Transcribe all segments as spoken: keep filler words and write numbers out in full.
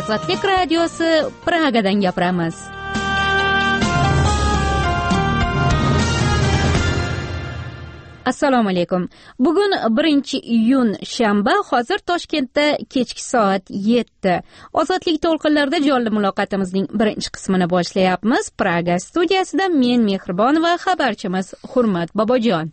Ozodlik radiosi Pragadan gapiramiz. Assalomu alaykum. Bugun birinchi iyun shanba, hozir Toshkentda kechki soat yetti. Ozodlik to'lqinlarida jonli muloqotimizning birinchi qismini boshlayapmiz. Praga studiyasida men Mehribon va xabarchimiz Hurmat Bobojon.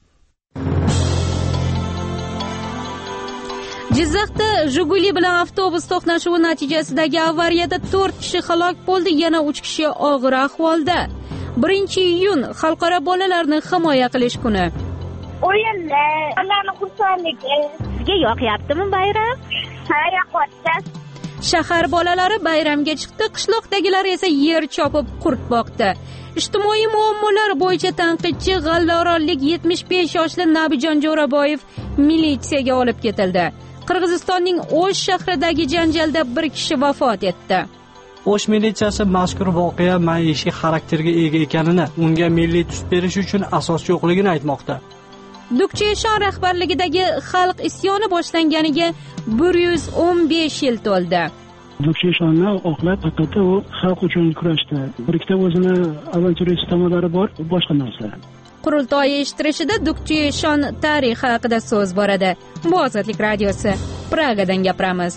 Jizzaxda Jiguli bilan avtobus to'qnashuvi natijasidagi avariyada to'rt kishi halok bo'ldi, yana uch kishi og'ir ahvolda. birinchi iyun Xalqaro bolalarni himoya qilish kuni. O'yinlar, ularning xursandligi. Sizga yoqyaptimi bayram? Ha, yoqyapti. Shahar bolalari bayramga chiqdi, qishloqdagilar esa yer chopib qurt boqdi. Ijtimoiy muammolar bo'yicha tanqidchi g'allaorollik yetmish besh yoshli Nabijon Jo'raboyev militsiyaga olib ketildi. Qirg'izistonning O'sh shahridagi janjalda bir kishi vafot etdi. O'sh militsiyasi mazkur voqea maishiy xarakterga ega ekanini, unga milliy tus berish uchun asos yo'qligini aytmoqda. Dukcheshon rahbarligidagi xalq isyoni boshlanganiga bir yuz o'n besh yil to'ldi. Dukcheshonni oqlab faqat u xalq uchun kurashdi. Bir ikkita o'zini avanturist tomonlari bor, boshqa narsa. Qurultoy eshittirishida Dukcheshon tarixi haqida so'z boradi. Bu Ozodlik radiosi. Pragadan gapiramiz.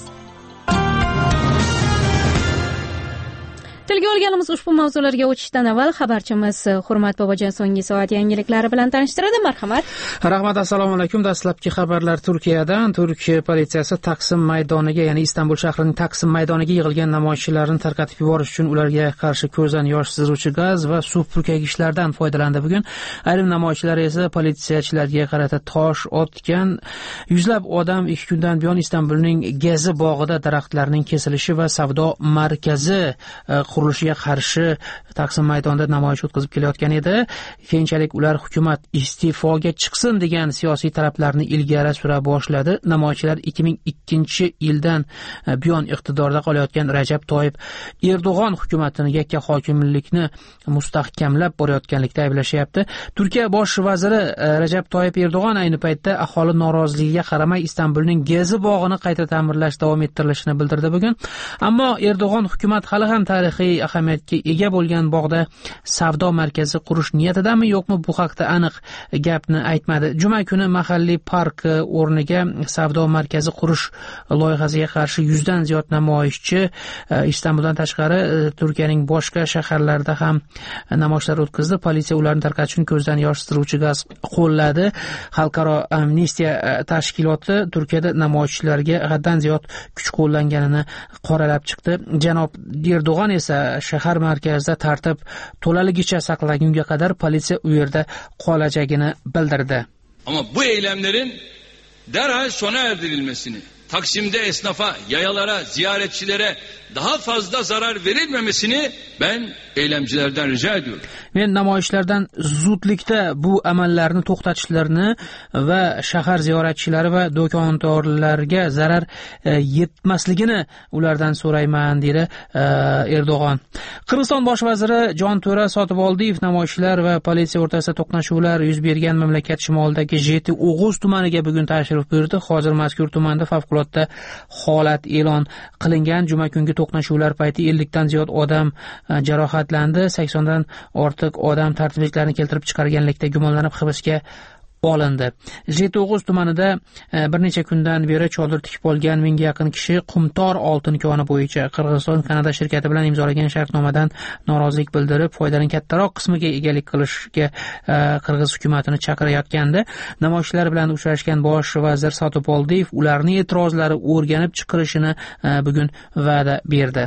Tilga olganimiz ushbu mavzularga o'tishdan avval xabarchimiz Hurmat Bobojon so'nggi soat yangiliklari bilan tanishtiradi. Marhamat. Rahmat, assalomu alaykum. Dastlabki xabarlar Turkiyadan. Turkiya politsiyasi Taksim maydoniga, ya'ni Istanbul shahrining Taksim maydoniga yig'ilgan namoyishchilarni tarqatib yuborish uchun ularga qarshi ko'zdan yosh sizuvchi gaz va suv purkagichlardan foydalandi. Bugun ayrim namoyishchilar esa politsiyachilarga qarata tosh otgan. Yuzlab odam ikki kundan buyon Istanbulning Gezi bog'ida daraxtlarning kesilishi va savdo markazi qurilishiga qarshi Taksim maydonida namoyish o'tkazib kelayotgan edi. Keyinchalik ular hukumat iste'foga chiqsin degan siyosiy talablarni ilgari sura boshladi. Namoyishchilar ikki ming ikkinchi yildan buyon iqtidorda qolayotgan Rajab Toyib Erdo'g'on hukumatini yakka hokimlikni mustahkamlab borayotganlikda ayblashyapti. Turkiya bosh vaziri Rajab Toyib Erdo'g'on ayni paytda aholi noroziligiga qaramay Istanbulning Gezi bog'ini qayta ta'mirlash davom ettirilishini bildirdi bugun. Ammo Erdo'g'on hukumat hali ham tarixiy ahamiyatga ega bo'lgan bog'da savdo markazi qurish niyatidami yo'qmi, bu haqda aniq gapni aytmadi. Juma kuni mahalliy park o'rniga savdo markazi qurish loyihasiga qarshi yuzdan ziyod namoyishchi Istanbuldan tashqari Turkiyaning boshqa shaharlarida ham namoyishlar o'tkazdi. Politsiya ularni tarqatish uchun ko'zdan yosh sizuvchi gaz qo'lladi. Xalqaro amnistiya tashkiloti Turkiyada namoyishchilarga haddan ziyod kuch qo'llanganini qoralab chiqdi. Janob Erdo'g'on esa shahar markazida tartib to'laligicha saqlagunga qadar politsiya u yerda qolajagini bildirdi. Ama bu eylemlerin derhal sona erdirilmesini, Taksim'de esnafa, yayalara, ziyaretçilere daha fazla zarar verilmemesini ben eylemcilerden rica ediyorum. Men namoyishlardan zudlikda bu amallarni to'xtatishlarini va shahar ziyoratchilari va do'kondorlarga zarar e, yetmasligini ulardan so'rayman, dedi e, Erdo'g'on. Qirg'iziston bosh vaziri Jonto'ra Sotiboldiyev namoyishchilar va politsiya o'rtasida to'qnashuvlar yuz bergan mamlakat shimolidagi Jeti O'g'uz tumaniga bugun tashrif buyurdi. Hozir mazkur tumanda favqulodda holat e'lon qilingan. Juma kungi to'qnashuvlar payti ellikdan ziyod odam jarohatlandi. saksondan ortiq odam tartibsizliklarni keltirib chiqarganlikda gumonlanib hibsga olindi. Jeto'g'uz tumanida bir necha kundan beri chodir tikib olgan mingga yaqin kishi Qumtor oltin koni bo'yicha Qirg'iziston Kanada shirkati bilan imzolagan shartnomadan norozilik bildirib, foydaning kattaroq qismiga egalik qilishga Qirg'iz hukumatini chaqirayotgandi. Namoyishchilar bilan uchrashgan bosh vazir Sotiboldiyev ularning e'tirozlari o'rganib chiqilishini bugun va'da berdi.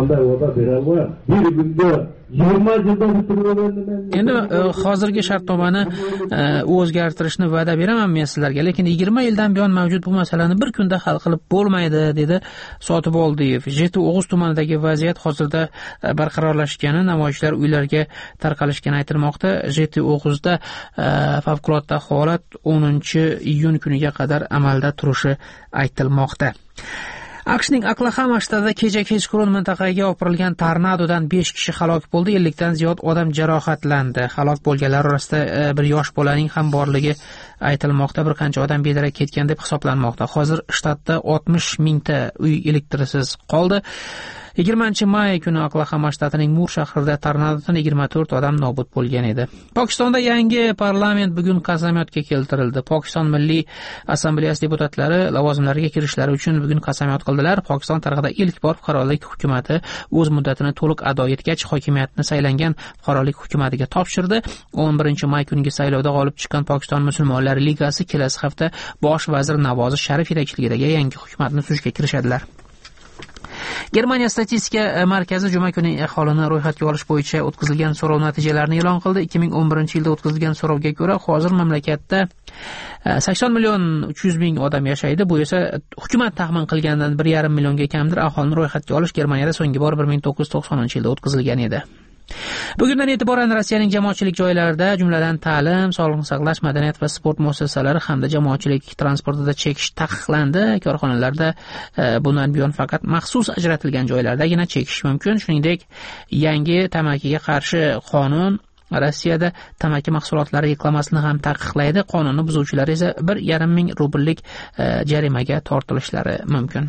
Endi hozirgi shartnomani o'zgartirishni va'da beraman men sizlarga, lekin yigirma yildan buyon mavjud bu masalani bir kunda hal qilib bo'lmaydi, dedi Sotiboldiyev. Jeti O'g'uz tumanidagi vaziyat hozirda barqarorlashgani, namoyishchilar uylarga tarqalishgani aytilmoqda. Jeti O'g'uzda favqulodda holat o'ninchi iyun kuniga qadar amalda turishi aytilmoqda. AQShning Oklahoma shtatida kecha kechqurun mintaqaga opirilgan tornadodan besh kishi halok bo'ldi, ellikdan ziyod odam jarohatlandi. Halok bo'lganlar orasida bir yosh bolaning ham borligi aytilmoqda. Bir qancha odam bedarak ketgan deb hisoblanmoqda. Hozir shtatda oltmish mingta uy elektrsiz qoldi. yigirmanchi may kuni Oklahoma shtatining Mur shahrida tornadodan yigirma to'rt odam nobud bo'lgan edi. Pokistonda yangi parlament bugun qasamyodga keltirildi. Pokiston Milliy Assambleyasi deputatlari lavozimlariga kirishlari uchun bugun qasamyod qildilar. Pokiston tarixida ilk bor fuqarolik hukumati o'z muddatini to'liq ado etgach, hokimiyatni saylangan fuqarolik hukumatiga topshirdi. o'n birinchi may kungi saylovda g'olib chiqqan Pokiston Musulmonlar ligasi kelasi hafta bosh vazir Navoz Sharif yetakchiligidagi yangi hukumatni tuzishga kirishadilar. Germaniya statistika markazi juma kuni aholini ro'yxatga olish bo'yicha o'tkazilgan so'rov natijalarini e'lon qildi. ikki ming o'n birinchi yilda o'tkazilgan so'rovga ko'ra, hozir mamlakatda sakson million uch yuz ming odam yashaydi. Bu esa hukumat taxmin qilganidan bir yarim millionga kamdir. Aholini ro'yxatga olish Germaniyada so'nggi bor bir ming to'qqiz yuz to'qsoninchi yilda o'tkazilgan edi. Bugundan e'tiboran Rossiyaning jamoatchilik joylarida, jumladan ta'lim, sog'liqni saqlash, madaniyat va sport muassasalari hamda jamoatchilik transportida chekish taqiqlandi. Korxonalarda bundan buyon faqat maxsus ajratilgan joylardagina chekish mumkin. Shuningdek, yangi tamakiga qarshi qonun Rossiyada tamaki mahsulotlari reklamasini ham taqiqlaydi. Qonunni buzuvchilar esa bir yarim ming rubllik jarimaga tortilishlari mumkin.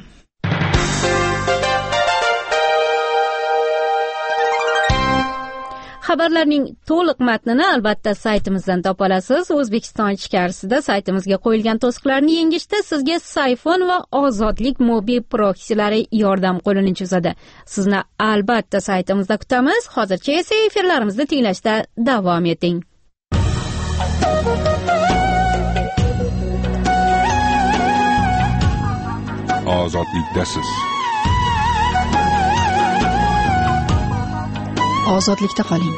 Xabarlarning to'liq matnini albatta saytimizdan topa olasiz. O'zbekiston ichkarisida saytimizga qo'yilgan to'siqlarni yengishda sizga Sayfon va Ozodlik mobil proksilari yordam qo'lini cho'zadi. Sizni albatta saytimizda kutamiz. Hozircha esa efirlarimizni tinglashda davom eting. Ozodlikdasiz. Ozodlikda qoling.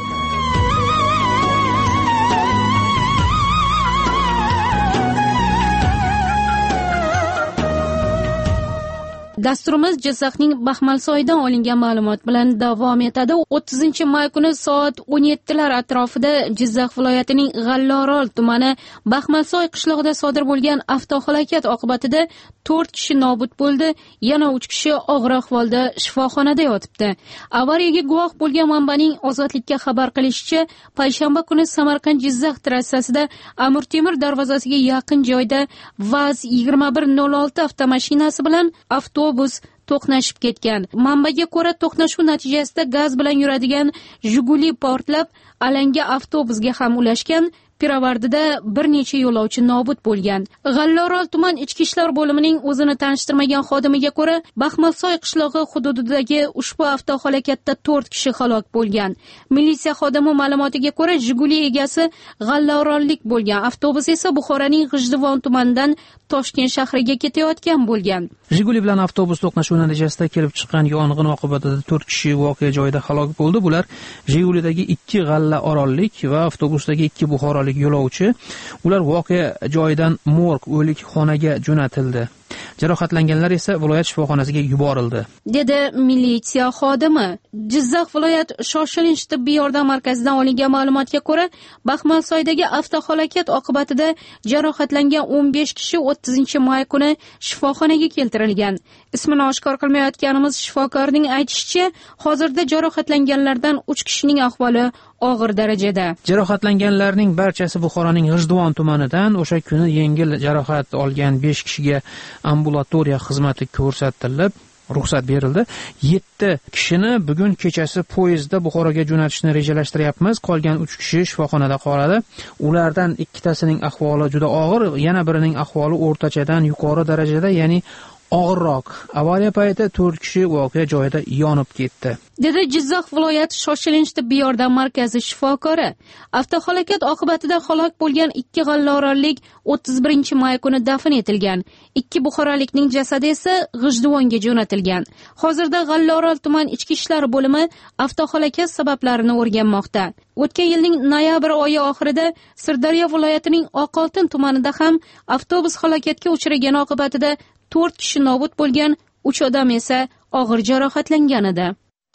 Dasturimiz Jizzaxning Baxmalsoydan olingan ma'lumot bilan davom etadi. o'ttizinchi may kuni soat o'n yettilar atrofida Jizzax viloyatining G'allaorol tumani Baxmalsoy qishlog'ida sodir bo'lgan avtohalokat oqibatida to'rt kishi nobud bo'ldi, yana uch kishi og'ir ahvolda shifoxonada yotibdi. Avariyaga guvoh bo'lgan manbaning Ozodlikka xabar qilishicha, payshanba kuni Samarqand Jizzax trassasida Amir Temur darvozasiga yaqin joyda vaz yigirma bir nol olti avtomashinasi bilan avtobus to'qnashib ketgan. Manbaga ko'ra, to'qnashuv natijasida gaz bilan yuradigan Jiguli portlab, alanga avtobusga ham ulashgan. Piravardida bir necha yo'lovchi nobud bo'lgan. G'allaorol tuman ichki ishlar bo'limining o'zini tanishtirmagan xodimiga ko'ra, Baxmalsoy qishlog'i hududidagi ushbu avtohalokatda to'rt kishi halok bo'lgan. Militsiya xodimi ma'lumotiga ko'ra, Jiguli egasi G'allaorollik bo'lgan. Avtobus esa Buxoroning G'ijduvon tumanidan Toshkent shahriga ketayotgan bo'lgan. Jiguli bilan avtobus to'qnashuvi natijasida kelib chiqqan yong'in oqibatida to'rt kishi voqea joyida halok bo'ldi. Bular Jigulidagi ikki G'allaorollik va avtobusdagi ikki buxorolik yo'lovchi. Ular voqea joyidan morg o'lik xonaga jo'natildi. Jarohatlanganlar esa viloyat shifoxonasiga yuborildi, dedi militsiya xodimi. Jizzax viloyat shoshilinch tibbiy yordam markazidan olingan ma'lumotga ko'ra, Baxmalsoydagi avtohalokat oqibatida jarohatlangan o'n besh kishi o'ttizinchi may kuni shifoxonaga keltirilgan. Ismini oshkor qilmayotganimiz shifokorning aytishicha, hozirda jarohatlanganlardan uch kishining ahvoli og'ir darajada. Jarohatlanganlarning barchasi Buxoroning G'ijduvon tumanidan. O'sha kuni yengil jarohat olgan besh kishiga ambulatoriya xizmati ko'rsatilib, ruxsat berildi. yetti kishini bugun kechasi poyezdda Buxoroga jo'natishni rejalashtiryapmiz. Qolgan uch kishi shifoxonada qoladi. Ulardan ikkitasining ahvoli juda og'ir, yana birining ahvoli o'rtachadan yuqori darajada, ya'ni og'irroq. Avariya payti to'rt kishi voqea joyida yonib ketdi, dedi Jizzax viloyat shoshilinch tibbiy yordam markazi shifokori. Avtohalokat oqibatida halok bo'lgan ikki g'allaorollik o'ttiz birinchi may kuni dafn etilgan. Ikki buxorolikning jasadi esa G'ijduvonga jo'natilgan. Hozirda G'allaorol tuman ichki ishlar bo'limi avtohalokat sabablarini o'rganmoqda. O'tgan yilning noyabr oyi oxirida Sirdaryo viloyatining Oqoltin tumanida ham avtobus halokatga uchragani oqibatida to'rt kishi nobud bo'lgan, uch odam esa og'ir jarohatlangan edi.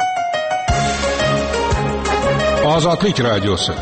Ozodlik radiosi.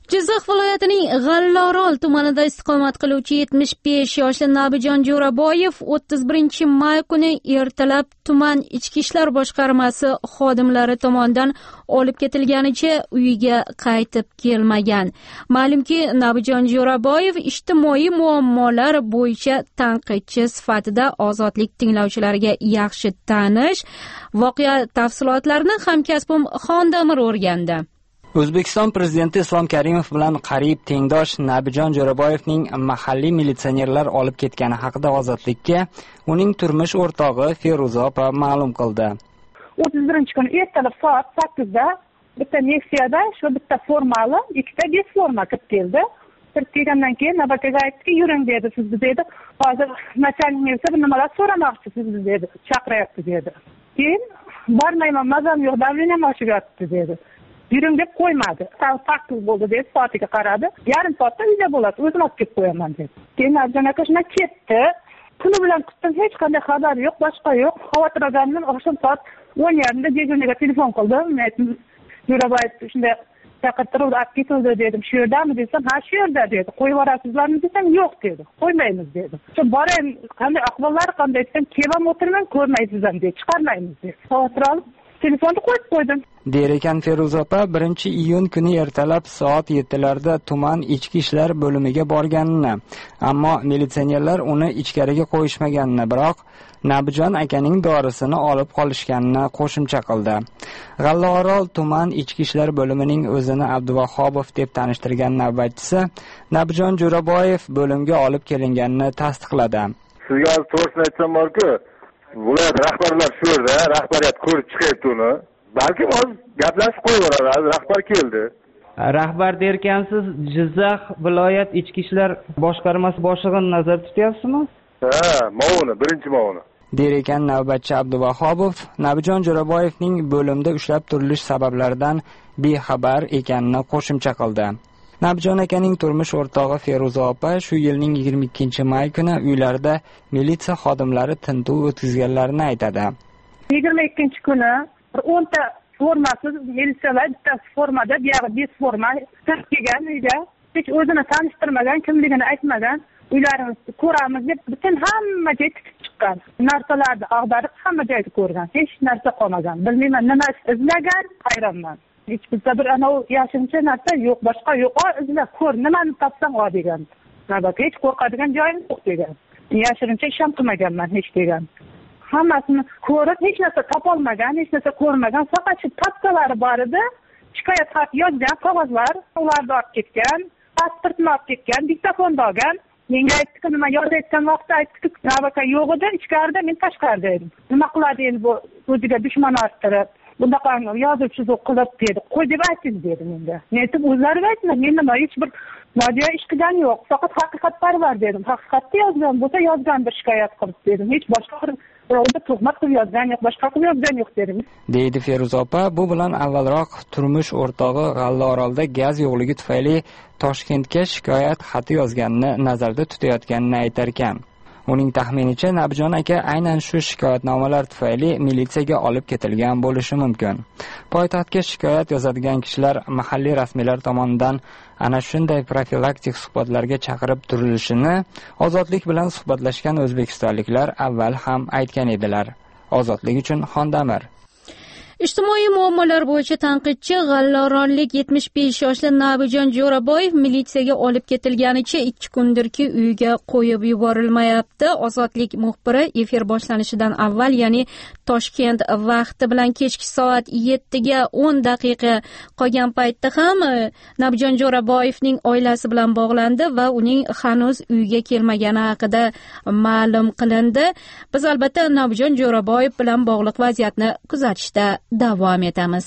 Jizzax viloyatining G'allaorol tumanida istiqomat qiluvchi yetmish besh yoshli Nabijon Jo'raboyev o'ttiz birinchi may kuni ertalab tuman ichki ishlar boshqarmasi xodimlari tomonidan olib ketilganicha uyiga qaytib kelmagan. Ma'lumki, Nabijon Jo'raboyev ijtimoiy muammolar bo'yicha tanqidchi sifatida Ozodlik tinglovchilariga yaxshi tanish. Voqea tafsilotlarini hamkasbim Xondamir o'rgandi. O'zbekiston prezidenti Islom Karimov bilan qariyb tengdosh Nabijon Jo'raboyevning mahalliy militsionerlar olib ketgani haqida Ozodlikka uning turmush o'rtog'i Feruza opa ma'lum qildi. o'ttiz birinchi kuni ertalab soat sakkizda bitta Nexia'da shu bitta formali, ikkita bez forma kirib keldi. Kirib kelgandan keyin navbatga aytdiki, yuring dedi, sizni dedi. Hozir nachalnik bo'lsa bir nimalar so'ramoqchi sizni dedi, chaqiryapti dedi. Keyin bormayman, mazam yo'q, davleniyam oshib yotibdi dedi. Yuring deb qo'ymadi. sakkiz bo'ldi deb soatiga qaradi. Yarim soatda uyda bo'ladi, o'zim olib kelib qo'yaman dedi. Keyin Nabijon aka shunday ketdi. Kuni bilan kutdim, hech qanday xabar yo'q, boshqa yo'q. Xavotir olganimdan oqshom soat o'n yarimda dejurniga telefon qildim. Men aytdim, Jo'raboyev shunday chaqirtirib olib ketdi dedim. Shu yerdami desam, ha shu yerda dedi. Qo'yib yuborasizlarmi desam, yo'q dedi. Qo'ymaymiz dedi. Shu boring, qanday ahvollari qanday desam, kelam o'tirmang, ko'rmaysiz ham dedi. Chiqarmaymiz dedi. Xavotir olib telefonni qo'yib qo'ydim. Der ekan Feruza opa birinchi iyun kuni ertalab soat yettilarda tuman ichki ishlar bo'limiga borganini, ammo militsionerlar uni ichkariga qo'yishmaganini, biroq Nabijon akaning dorisini olib qolishganini qo'shimcha qildi. G'allaorol tuman ichki ishlar bo'limining o'zini Abduvahobov deb tanishtirgan navbatchisi Nabijon Jo'raboyev bo'limga olib kelinganini tasdiqladi. Sizga to'g'risini aytsam borku, viloyat rahbarlar shu yerda, rahbariyat ko'rib chiqyapti uni. Balki hozir gaplashib qo'yaveradi, rahbar keldi. Rahbar derkansiz, Jizzax viloyat ichki ishlar boshqarmasi boshlig'ini nazarda tutyapsizmi? Ha, ma'muni, birinchi ma'muni. Der ekan navbatchi Abduvahobov Nabijon Jo'raboyevning bo'limda ushlab turilish sabablaridan bexabar ekanini qo'shimcha qildi. Nabijon akaning turmush o'rtog'i Feruza opa shu yilning yigirma ikkinchi may kuni uylarida militsiya xodimlari tintuv o'tkazganlarini aytadi. yigirma ikkinchi kuni o'nta formasiz militsiyalar bittasi formada, buyog'i bez forma kelgan uyda, hech o'zini tanishtirmagan, kimligini aytmagan, uylarimizni ko'ramiz deb butun hamma joy tikib chiqqan. Narsalarni ag'darib hamma joyda ko'rgan. Hech narsa qolmagan. Bilmayman nima izlagan, hayronman. Hech bizda bir ana yashirincha narsa yo'q, boshqa yo'q. Izla, ko'r, nimani topsang ol degan. Navbatga hech qo'rqadigan joyim yo'q degan. Yashirincha ish ham qilmaganman hech degan. Hammasini ko'rib, hech narsa topolmagan, hech narsa ko'rmagan, faqat shu papkalari bor edi. Shikoyat xat yozgan qog'ozlar, ularni olib ketgan, pasportni olib ketgan, diktafonni olgan. Menga aytdiki, nima yozayotgan vaqtda aytdiki, navbatga yo'q edi, ichkarida, men tashqarida edim. Nima qiladi endi bu o'ziga dushman orttirib? Bundaqa yozib chizuv qilib dedi. Qo'y deb ayting dedi menga. Men aytib, o'zlari aytma, men nima hech bir nojo'ya ish qilgan yo'q. Faqat haqiqatparvar dedim. Haqiqatni yozgan bo'lsa yozgandir shikoyat qilib dedim. Hech boshqa birovda tuhmat qilib yozgan yo'q, boshqa qilib yozgan yo'q dedim. Deydi Feruza opa, bu bilan avvalroq turmush o'rtog'i G'allaorolda gaz yo'qligi tufayli Toshkentga shikoyat xati yozganini nazarda tutayotganini aytar ekan. Uning taxminicha Nabijon aka aynan shu shikoyatnomalar tufayli militsiyaga olib ketilgan bo'lishi mumkin. Poytaxtga shikoyat yozadigan kishilar mahalliy rasmiylar tomonidan ana shunday profilaktik suhbatlarga chaqirib turilishini Ozodlik bilan suhbatlashgan o'zbekistonliklar avval ham aytgan edilar. Ozodlik uchun Xondamir. Ijtimoiy muammolar bo'yicha tanqidchi g'allaorollik yetmish besh yoshli Nabijon Jo'raboyev militsiyaga olib ketilganicha ikki kundirki uyiga qo'yib yuborilmayapti. Ozodlik muxbiri efir boshlanishidan avval, ya'ni Toshkent vaqti bilan kechki soat yettiga o'n daqiqa qolgan paytda ham Nabijon Jo'raboyevning oilasi bilan bog'landi va uning hanuz uyiga kelmagani haqida ma'lum qilindi. Biz albatta Nabijon Jo'raboyev bilan bog'liq vaziyatni kuzatishda davom etamiz.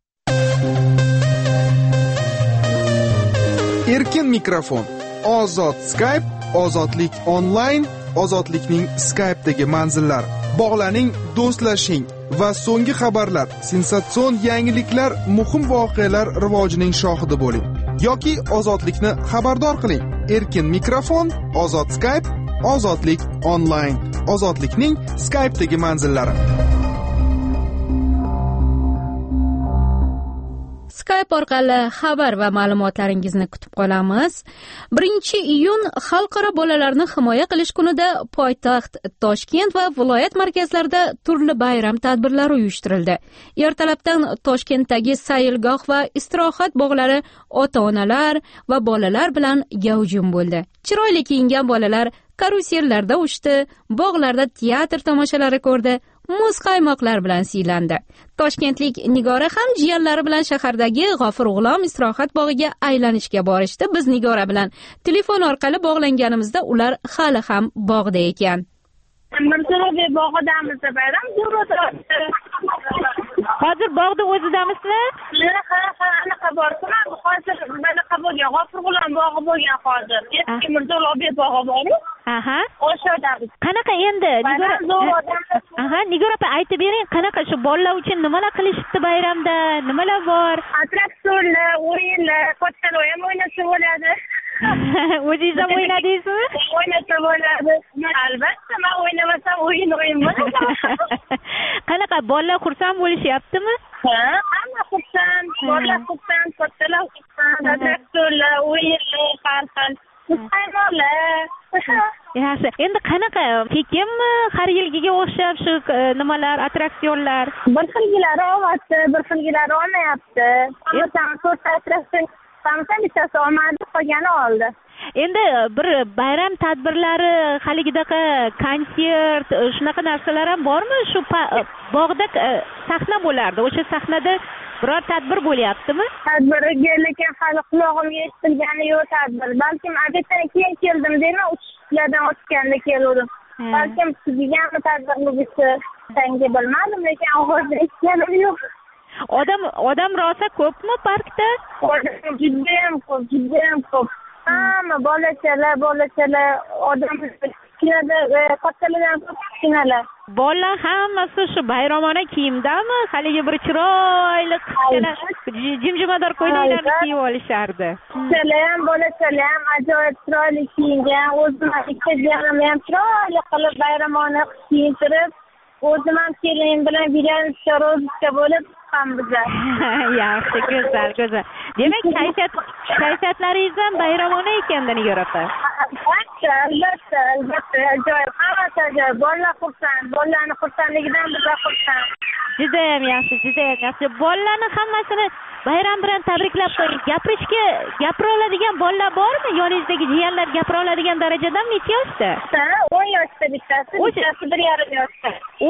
Erkin mikrofon, ozod Skype, ozodlik onlayn, ozodlikning Skype'dagi manzillari. Bog'laning, do'stlashing va so'nggi xabarlar, sensatsion yangiliklar, muhim voqealar rivojining shohidi bo'ling yoki ozodlikni xabardor qiling. Erkin mikrofon, ozod Skype, ozodlik onlayn, ozodlikning Skype'dagi manzillari. Skype orqali xabar va ma'lumotlaringizni kutib qolamiz. birinchi iyun Xalqaro bolalarni himoya qilish kunida poytaxt Toshkent va viloyat markazlarida turli bayram tadbirlari uyushtirildi. Ertalabdan Toshkentdagi sayilgoh va istirohat bog'lari ota-onalar va bolalar bilan gavjum bo'ldi. Chiroyli kiyingan bolalar karusellarda uchdi, bog'larda teatr tomoshalari ko'rdi, muz qaymoqlar bilan siylandi. Toshkentlik Nigora ham jiyanlari bilan shahardagi G'ofur G'ulom istirohat bog'iga aylanishga borishdi. Biz Nigora bilan telefon orqali bog'langanimizda ular hali ham bog'da ekan. Mirziyoyev bog'idamiz bayram zo'r o'tiribdi. Hozir bog'da o'zidamizmi? Ha, ha, anaqa borku, hozir bunaqa bo'lgan, G'ofur G'ulom bog'i bo'lgan hozir. Eski Mirziyoyev bog'i bor-ku. Aha. O'shadamiz. Qanaqa endi? Nigora. Aha, Nigora opa aytib bering, qanaqa shu bolalar uchun nimalar qilishdi bayramda? Nimalar bor? Attraksionlar, o'yinlar, kattalar ham o'ynasa bo'ladi. O'zingiz ham o'ynadingizmi? O'ynasa bo'ladi. Albatta, men o'ynamasam o'yin o'yin bo'ladi. Qanaqa bolalar xursand bo'lishyaptimi? Ha, hamma xursand, bolalar xursand, kattalar xursand, attraksionlar, o'yinlar, har xil. Yaxshi. Endi qanaqa? Tekinmi? Har yilgiga o'xshab shu nimalar, attraksionlar? Bir xilgilari olyapti, bir xilgilari olmayapti. Masalan, to'rtta attraksion Samsung bittasi olmadi, qolgani oldi. Endi bir bayram tadbirlari, haligidaqa konsert, shunaqa narsalar ham bormi? Shu bog'da sahna bo'lardi. O'sha sahnada biror tadbir bo'lyaptimi? Tadbirga lekin hali qulog'imga eshitilgani yo'q tadbir. Balkim adetdan keyin keldim deyman, uchishlardan o'tganda keldim. Balkim tugaganmi tadbirni bitta sangi bilmadim, lekin hozir eshitganim yo'q. Odam odam rosa ko'pmi parkda? Odam juda ham ko'p, juda ham ko'p. Hamma bolachalar, bolachalar, odam kinada kattalardan ko'p kinalar. Bolalar hammasi shu bayramona kiyimdami? Haligi bir chiroyli qizchalar jimjimador ko'ylaklarni kiyib olishardi. Qizchalar ham, bolachalar ham ajoyib chiroyli kiyingan, o'zim ikki jiyanim ham chiroyli qilib bayramona kiyintirib, o'zim ham kelin bilan birga rozga bo'lib chiqqanmiz. Yaxshi, go'zal, go'zal. Demak, kayfiyat kayfiyatlaringiz ham bayramona ekanda Nigora opa. Albatta, albatta, ajoyib. Hammasi ajoyib. Bolalar xursand, bolalarni xursandligidan bizlar xursand. Juda ham yaxshi, juda ham yaxshi. Bolalarni hammasini bayram bilan tabriklab qo'ying. Gapirishga gapira oladigan bolalar bormi? Yoningizdagi jiyanlar gapira oladigan darajada necha yoshda? Ha, o'n yoshda bittasi, bittasi bir yarim yoshda.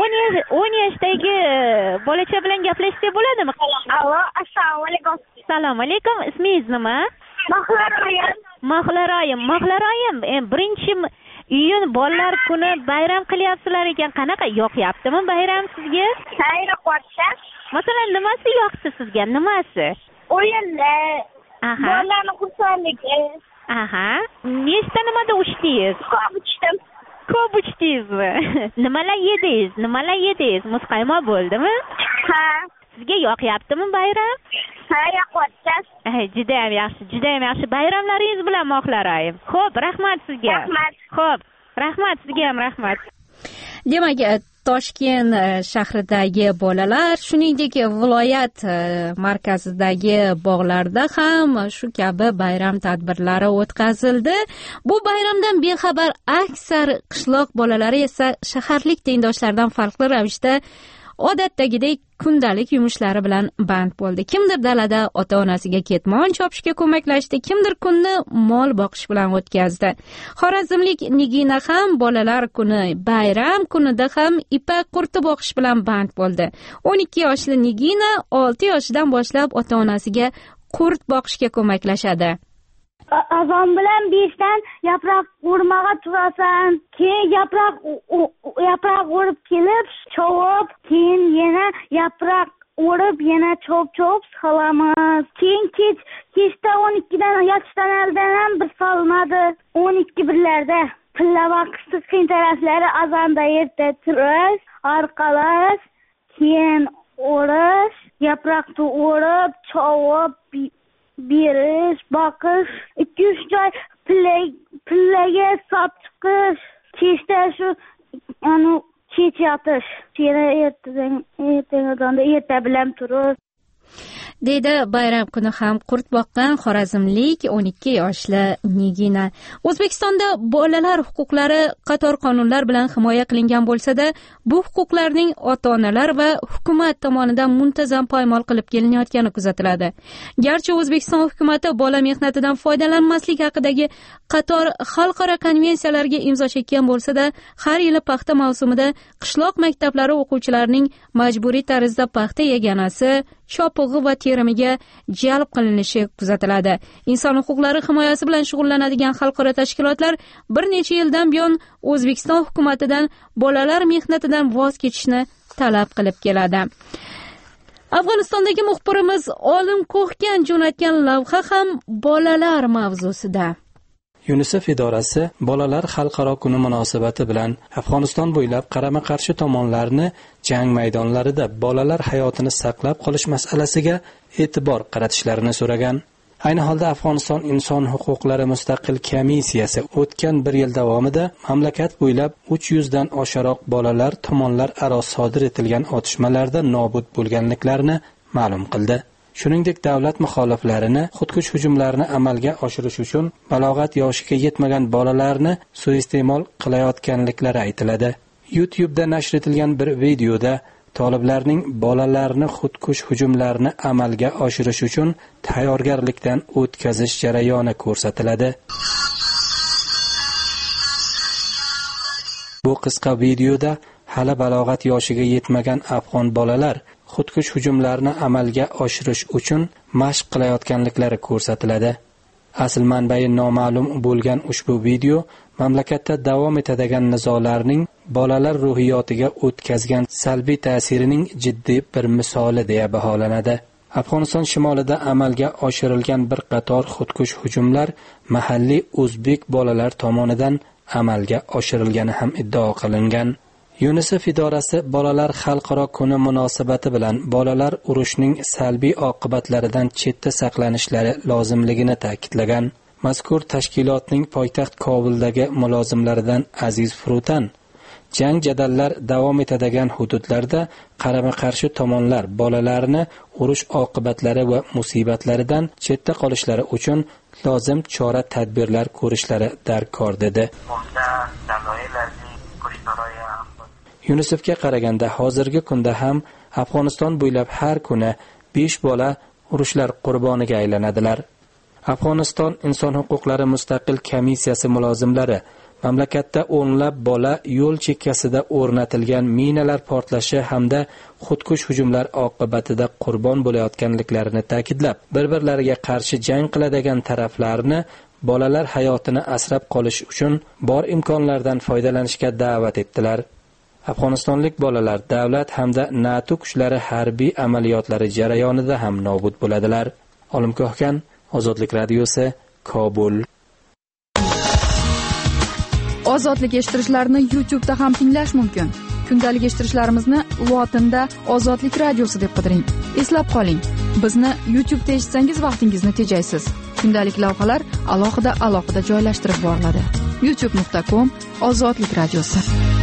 o'n yoshdagi bolacha bilan gaplashsak bo'ladimi? Alo, assalomu alaykum. Assalomu alaykum. Ismingiz nima? Mahlarayim. Mahlarayim. Mahlarayim. birinchi iyun bolalar kuni bayram qilyapsizlar ekan. Qanaqa yoqyaptimi bayram sizga? Xayr, qo'rqsa. Masalan, nimasi yoqdi sizga? Nimasi? O'yinlar. Aha. Bolalarni xursandligi. Aha. Nechta nimada uchdingiz? Ko'p uchdim. Ko'p uchdingizmi? Nimalar yedingiz? Nimalar yedingiz? Muzqaymoq bo'ldimi? Ha. Sizga yoqyaptimi bayram? Ha, yoqyapti. Ay, juda ham yaxshi, juda ham yaxshi. Bayramlaringiz bilan Mahlarayim. Xo'p, rahmat sizga. Rahmat. Xo'p, rahmat sizga ham rahmat. Demak, Toshkent shahridagi bolalar, shuningdek viloyat markazidagi bog'larda ham shu kabi bayram tadbirlari o'tkazildi. Bu bayramdan bexabar aksar qishloq bolalari esa shaharlik tengdoshlaridan farqli ravishda odatdagidek kundalik yumushlari bilan band bo'ldi. Kimdir dalada ota-onasiga ketmon chopishga ko'maklashdi, kimdir kunni mol boqish bilan o'tkazdi. Xorazmlik Nigina ham bolalar kuni, bayram kunida ham ipak qurti boqish bilan band bo'ldi. o'n ikki yoshli Nigina olti yoshidan boshlab ota-onasiga qurt boqishga ko'maklashadi. Azon bilan beshdan yaproq o'rmag'a turasan, keyin yaproq yaproq o'rib kelib chovib, keyin yana yaproq o'rib yana chop-chop qilamiz. Keyin kech kechda o'n ikkidan yotishdan oldin ham bir solmadi. o'n ikki birlarda pilla vaqti qiyin taraflari azonda erta turish, orqalash, keyin o'rish, yaproqni o'rib, chovib berish, boqish, ikki uch joy pillaga sop chiqish, kechda shu anu kech yotish, yana ertadan ertaga erta bilan turish. deydi bayram kuni ham qurt boqqan xorazmlik o'n ikki yoshli Nigina. O'zbekistonda bolalar huquqlari qator qonunlar bilan himoya qilingan bo'lsa-da, bu huquqlarning ota-onalar va hukumat tomonidan muntazam poymol qilib kelinayotgani kuzatiladi. Garchi O'zbekiston hukumati bola mehnatidan foydalanmaslik haqidagi qator xalqaro konvensiyalarga imzo chekkan bo'lsa-da, har yili paxta mavsumida qishloq maktablari o'quvchilarining majburiy tarzda paxta yeganasi, chopug'i va terimiga jalb qilinishi kuzatiladi. Inson huquqlari himoyasi bilan shug'ullanadigan xalqaro tashkilotlar bir necha yildan buyon O'zbekiston hukumatidan bolalar mehnatidan voz kechishni talab qilib keladi. Afg'onistondagi muxbirimiz Olim Ko'hgan jo'natgan lavha ham bolalar mavzusida. UNICEF idorasi bolalar xalqaro kuni munosabati bilan Afg'oniston bo'ylab qarama-qarshi tomonlarni jang maydonlarida bolalar hayotini saqlab qolish masalasiga e'tibor qaratishlarini so'ragan. Ayni holda Afg'oniston inson huquqlari mustaqil komissiyasi o'tgan bir yil davomida mamlakat bo'ylab uch yuz dan oshiqroq bolalar tomonlar aro sodir etilgan otishmalarda nobud bo'lganliklarini ma'lum qildi. Shuningdek, davlat muxoliflarini xudkush hujumlarni amalga oshirish uchun balog'at yoshiga yetmagan bolalarni suiiste'mol qilayotganliklari aytiladi. YouTube'da nashr etilgan bir videoda toliblarning bolalarni xudkush hujumlarni amalga oshirish uchun tayyorgarlikdan o'tkazish jarayoni ko'rsatiladi. Bu qisqa videoda hali balog'at yoshiga yetmagan afg'on bolalar xudkush hujumlarni amalga oshirish uchun mashq qilayotganliklari ko'rsatiladi. Asl manbai noma'lum bo'lgan ushbu video mamlakatda davom etadigan nizolarning bolalar ruhiyotiga o'tkazgan salbiy ta'sirining jiddiy bir misoli deya baholanadi. Afg'oniston shimolida amalga oshirilgan bir qator xudkush hujumlar mahalliy o'zbek bolalar tomonidan amalga oshirilgani ham iddao qilingan. UNICEF idorasi bolalar xalqaro kuni munosabati bilan bolalar urushining salbiy oqibatlaridan chetda saqlanishlari lozimligini ta'kidlagan. Mazkur tashkilotning poytaxt Kobuldagi mulozimlaridan Aziz Frutan jang jadallar davom etadigan hududlarda qarama-qarshi tomonlar bolalarni urush oqibatlari va musibatlaridan chetda qolishlari uchun lozim chora-tadbirlar ko'rishlari darkor dedi. UNICEFga qaraganda hozirgi kunda ham Afg'oniston bo'ylab har kuni besh bola urushlar qurboniga aylanadilar. Afg'oniston inson huquqlari mustaqil komissiyasi mulozimlari mamlakatda o'nlab bola yo'l chekkasida o'rnatilgan minalar portlashi hamda xudkush hujumlar oqibatida qurbon bo'layotganliklarini ta'kidlab, bir-birlariga qarshi jang qiladigan taraflarni bolalar hayotini asrab qolish uchun bor imkonlardan foydalanishga da'vat etdilar. Afg'onistonlik bolalar davlat hamda NATO kuchlari harbiy amaliyotlari jarayonida ham nobud bo'ladilar. Olim Ko'hgan, Ozodlik radiosi, Kobul. Ozodlik eshittirishlarni YouTube'da ham tinglash mumkin. Kundalik eshittirishlarimizni lotinda Ozodlik radiosi deb qidiring. Eslab qoling, bizni YouTube'da eshitsangiz vaqtingizni tejaysiz. Kundalik lavhalar alohida alohida joylashtirib boriladi. youtube nuqta com Ozodlik radiosi.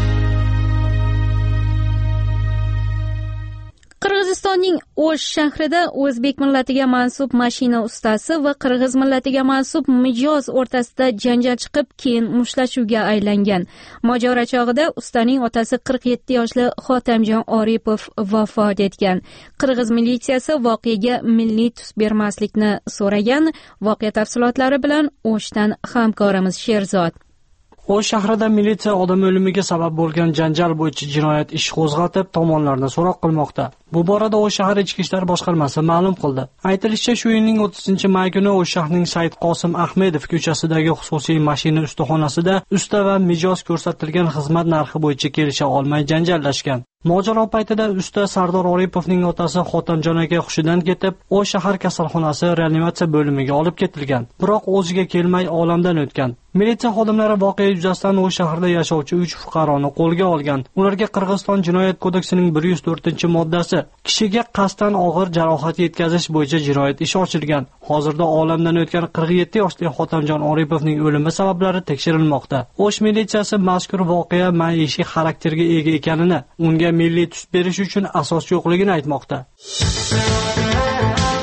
Qirg'izistonning O'sh shahrida o'zbek millatiga mansub mashina ustasi va qirg'iz millatiga mansub mijoz o'rtasida janjal chiqib, keyin mushtlashuvga aylangan. Mojaro chog'ida ustaning otasi qirq yetti yoshli Xotamjon Oripov vafot etgan. Qirg'iz militsiyasi voqeaga milliy tus bermaslikni so'ragan. Voqea tafsilotlari bilan O'shdan hamkorimiz Sherzod. O'sh shahrida militsiya odam o'limiga sabab bo'lgan janjal bo'yicha jinoyat ishi qo'zg'atib, tomonlarni so'roq qilmoqda. Bu borada O'sh shahar ichki ishlar boshqarmasi ma'lum qildi. Aytilishicha, shu yilning o'ttizinchi may kuni O'sh shahrining Said Qosim Ahmedov ko'chasidagi xususiy mashina ustaxonasida usta va mijoz ko'rsatilgan xizmat narxi bo'yicha kelisha olmay janjallashgan. Mojaro paytida usta Sardor Oripovning otasi Xotamjon aka hushidan ketib, O'sh shahar kasalxonasi reanimatsiya bo'limiga olib ketilgan. Biroq o'ziga kelmay olamdan o'tgan. Militsiya xodimlari voqea yuzasidan O'sh shahrida yashovchi uch fuqaroni qo'lga olgan. Ularga Qirg'iziston jinoyat kodeksining bir yuz to'rtinchi moddasi kishiga qasddan og'ir jarohat yetkazish bo'yicha jinoyat ishi ochilgan. Hozirda olamdan o'tgan qirq yetti yoshli Xotamjon Oripovning o'limi sabablari tekshirilmoqda. O'sh militsiyasi mazkur voqea maishiy xarakterga ega ekanini, unga milliy tus berish uchun asos yo'qligini aytmoqda.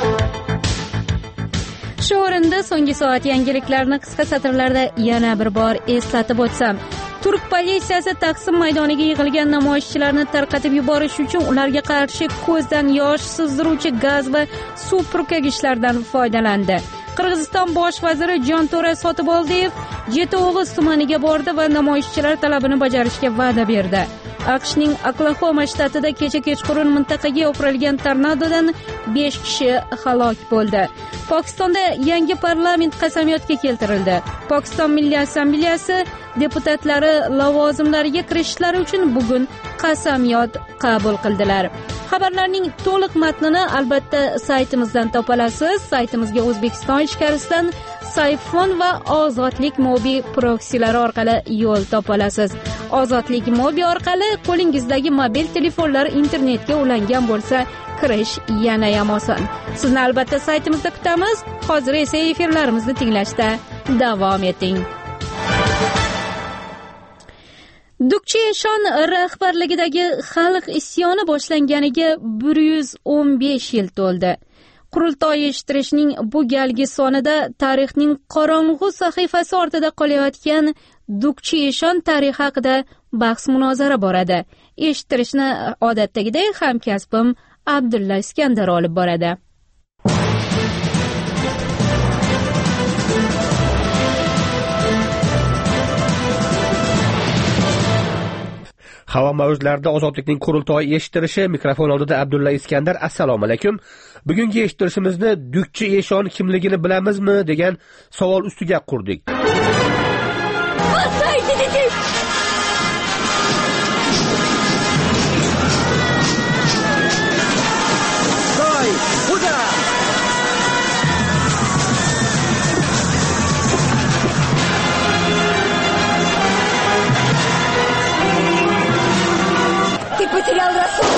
o'rinda so'nggi soat yangiliklarini qisqa satrlarda yana bir bor eslatib o'tsam, turk politsiyasi Taksim maydoniga yig'ilgan namoyishchilarni tarqatib yuborish uchun ularga qarshi ko'zdan yosh sizdiruvchi gaz va suv purkagichlardan foydalandi. Qirg'iziston bosh vaziri Jonto'ra Sotiboldiyev Jetog'iz tumaniga bordi va namoyishchilar talabini bajarishga va'da berdi. AQShning Oklahoma shtatida kecha kechqurun mintaqaga o'pirilgan tornadodan besh kishi halok bo'ldi. Pokistonda yangi parlament qasamyodga keltirildi. Pokiston Milliy Assambleyasi deputatlari lavozimlariga kirishishlari uchun bugun qasamyod qabul qildilar. Xabarlarning to'liq matnini albatta saytimizdan topolasiz. Saytimizga O'zbekiston ichkarisidan Sayfon va Ozodlik Mobi proksilari orqali yo'l topolasiz. Ozodlik Mobi orqali qo'lingizdagi mobil telefonlar internetga ulangan bo'lsa, kirish yana ham oson. Sizni albatta saytimizda kutamiz. Hozir esa efirlarimizni tinglashda davom eting. Dukchi Eshon rahbarligidagi xalq isyoni boshlanganiga bir yuz o'n besh yil to'ldi. Qurultoy eshittirishning bu galgi sonida tarixning qorong'u sahifasi ortida qolayotgan Dukchi Eshon tarixi haqida bahs-munozara boradi. Eshittirishni odatdagidek hamkasbim Abdulla Iskandar olib boradi. Havo mavjlarida ozodlikning qurultoyi eshittirishi, mikrofon oldida Abdulla Iskandar. Assalomu alaykum. Bugungi eshittirishimizni Dukchi Eshon kimligini bilamizmi degan savol ustiga qurdik. Потерял рассудок.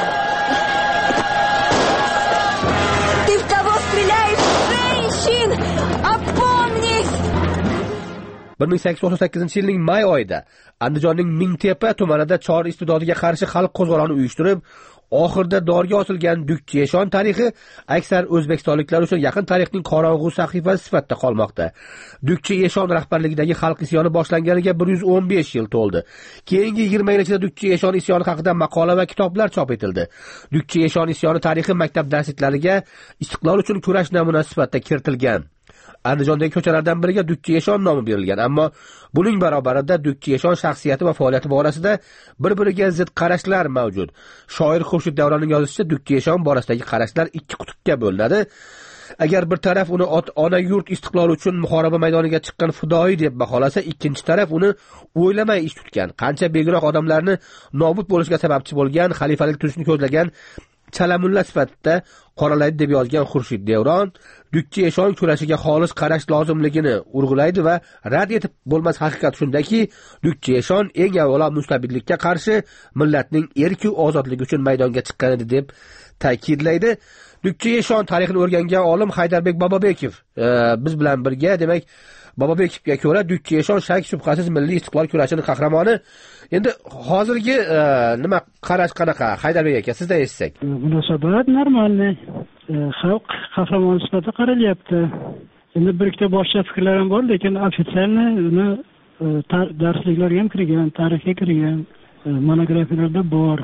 Ты в кого стреляешь, женщин? Опомнись! bir ming sakkiz yuz o'ttiz sakkizinchi yilning may oyida Andijonning Mingtepa tumanida chor istibdodiga qarshi xalq qo'zg'oloni uyushtirib, oxirida dorga osilgan Dukchi Eshon tarixi aksar o'zbekistonliklar uchun yaqin tarixning qorong'u sahifasi sifatida qolmoqda. Dukchi Eshon rahbarligidagi xalq isyoni boshlanganiga bir yuz o'n besh yil to'ldi. Keyingi yigirma yil ichida Dukchi Eshon isyoni haqida maqola va kitoblar chop etildi. Dukchi Eshon isyoni tarixi maktab darsliklariga istiqlol uchun kurash namunasi sifatida kiritilgan. Andijondagi ko'chalardan biriga Dukchi Eshon nomi berilgan, ammo buning barobarida Dukchi Eshon shaxsiyati va faoliyati borasida bir-biriga zid qarashlar mavjud. Shoir Xurshid Davronning yozishicha, Dukchi Eshon borasidagi qarashlar ikki qutbga bo'linadi. Agar bir taraf uni ona yurt istiqloli uchun muhoriba maydoniga chiqqan fidoyi deb baholasa, ikkinchi taraf uni o'ylamay ish tutgan, qancha begunoh odamlarni nobud bo'lishiga sababchi bo'lgan, xalifalik tuzishni ko'zlagan chalamulla sifatida qoralaydi deb yozgan Xurshid Davron Dukchi Eshon kurashiga xolis qarash lozimligini urg'ulaydi va rad etib bo'lmas haqiqat shundaki, Dukchi Eshon eng avvalo mustabidlikka qarshi millatning erki ozodligi uchun maydonga chiqqan edi deb ta'kidlaydi. Dukchi Eshon tarixini o'rgangan olim Haydarbek Bobobekov e, biz bilan birga. Demak, Bobobekovga ko'ra Dukchi Eshon shak shubhasiz milliy istiqlol kurashining qahramoni. Endi hozirgi e, nima qarash qanaqa, Haydarbek aka, sizdan eshitsak? Munosabat normalniy. Xalq qahramoni sifatida qaralyapti. Endi bir ikkita boshqa fikrlar ham bor, lekin ofitsialni uni darsliklarga ham kirgan, tarixga kirgan, monografiyalarda bor.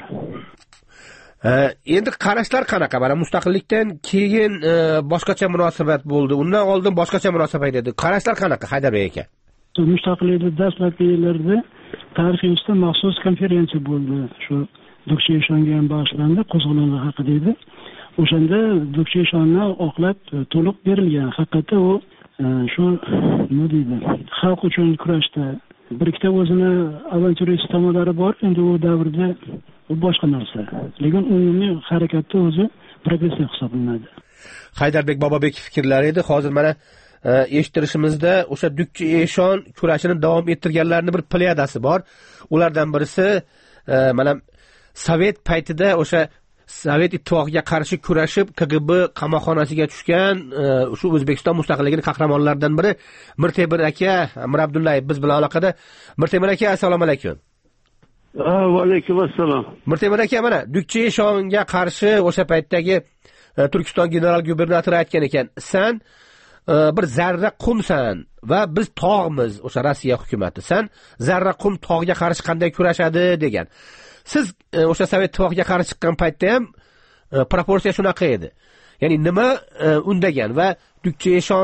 Endi qarashlar qanaqa? Mana mustaqillikdan keyin e, boshqacha munosabat bo'ldi. Undan oldin boshqacha munosabat edi. Qarashlar qanaqa, Haydarbek aka? Mustaqillikning dastlabki yillarida tarix institutida maxsus konferensiya bo'ldi. Shu Dukchi Eshonga ham bag'ishlandi, qo'zg'olonlar haqida edi. O'shanda Dukchi Eshonni oqlab to'liq berilgan. Haqiqatda u shu nima deydi, xalq uchun kurashda bir ikkita o'zini avanturist tomonlari bor. Endi u davrda u boshqa narsa. Lekin umumiy harakatda o'zi progressiv hisoblanadi. Haydarbek Bobobekov fikrlari edi. Hozir mana eshittirishimizda o'sha Dukchi Eshon kurashini davom ettirganlarning bir pleyadasi bor. Ulardan birisi mana Sovet paytida o'sha Sovet ittifoqiga qarshi kurashib K G B qamoqxonasiga tushgan shu O'zbekiston mustaqilligining qahramonlaridan biri Mirtemir aka, Amir Abdullayev biz bilan aloqada. Mirtemir aka, assalomu alaykum. Va alaykum assalom. Mirtemir aka, mana Dukchi Eshonga qarshi o'sha paytdagi Turkiston general gubernatori aytgan ekan, sen bir zarra qumsan va biz tog'miz, o'sha Rossiya hukumatı. Sen zarra qum tog'ga qarshi qanday kurashadi degan. Siz o'sha Sovet ittifoqiga qarshi chiqqan paytda ham proporsiya shunaqa edi. Ya'ni nima undagan va Dukcha Eshon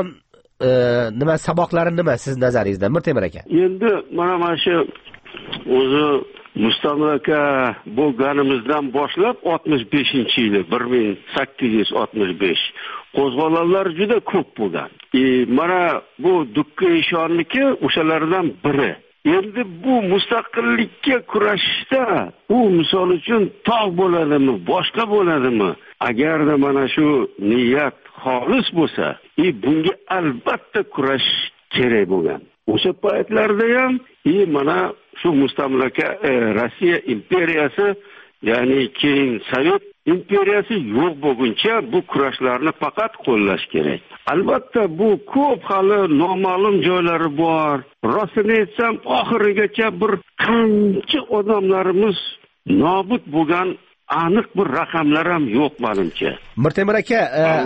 nima saboqlari nima siz nazaringizdan Mirtemir aka? Endi mana mana shu o'zi mustamlaka bo'lganimizdan boshlab oltmish beshinchi yil bir ming sakkiz yuz oltmish besh qo'zg'olonlar juda ko'p bo'lgan. E, mana bu Dukcha Eshonniki o'shalardan biri. Endi bu mustaqillikka kurashishda u misol uchun tog' bo'ladimi, boshqa bo'ladimi? Agarda mana shu niyat xolis bo'lsa, e bunga albatta kurash kerak bo'lgan. O'sha paytlarda ham e mana shu mustamlaka e, Rossiya imperiyasi, ya'ni keyin Sovet imperiyasi yo'q bo'lguncha bu kurashlarni faqat qo'llash kerak. Albatta bu ko'p hali noma'lum joylari bor. Rostini aytsam, oxirigacha bir qancha odamlarimiz nobud bo'lgan aniq bir raqamlar ham yo'q menimcha. Mirtemir aka,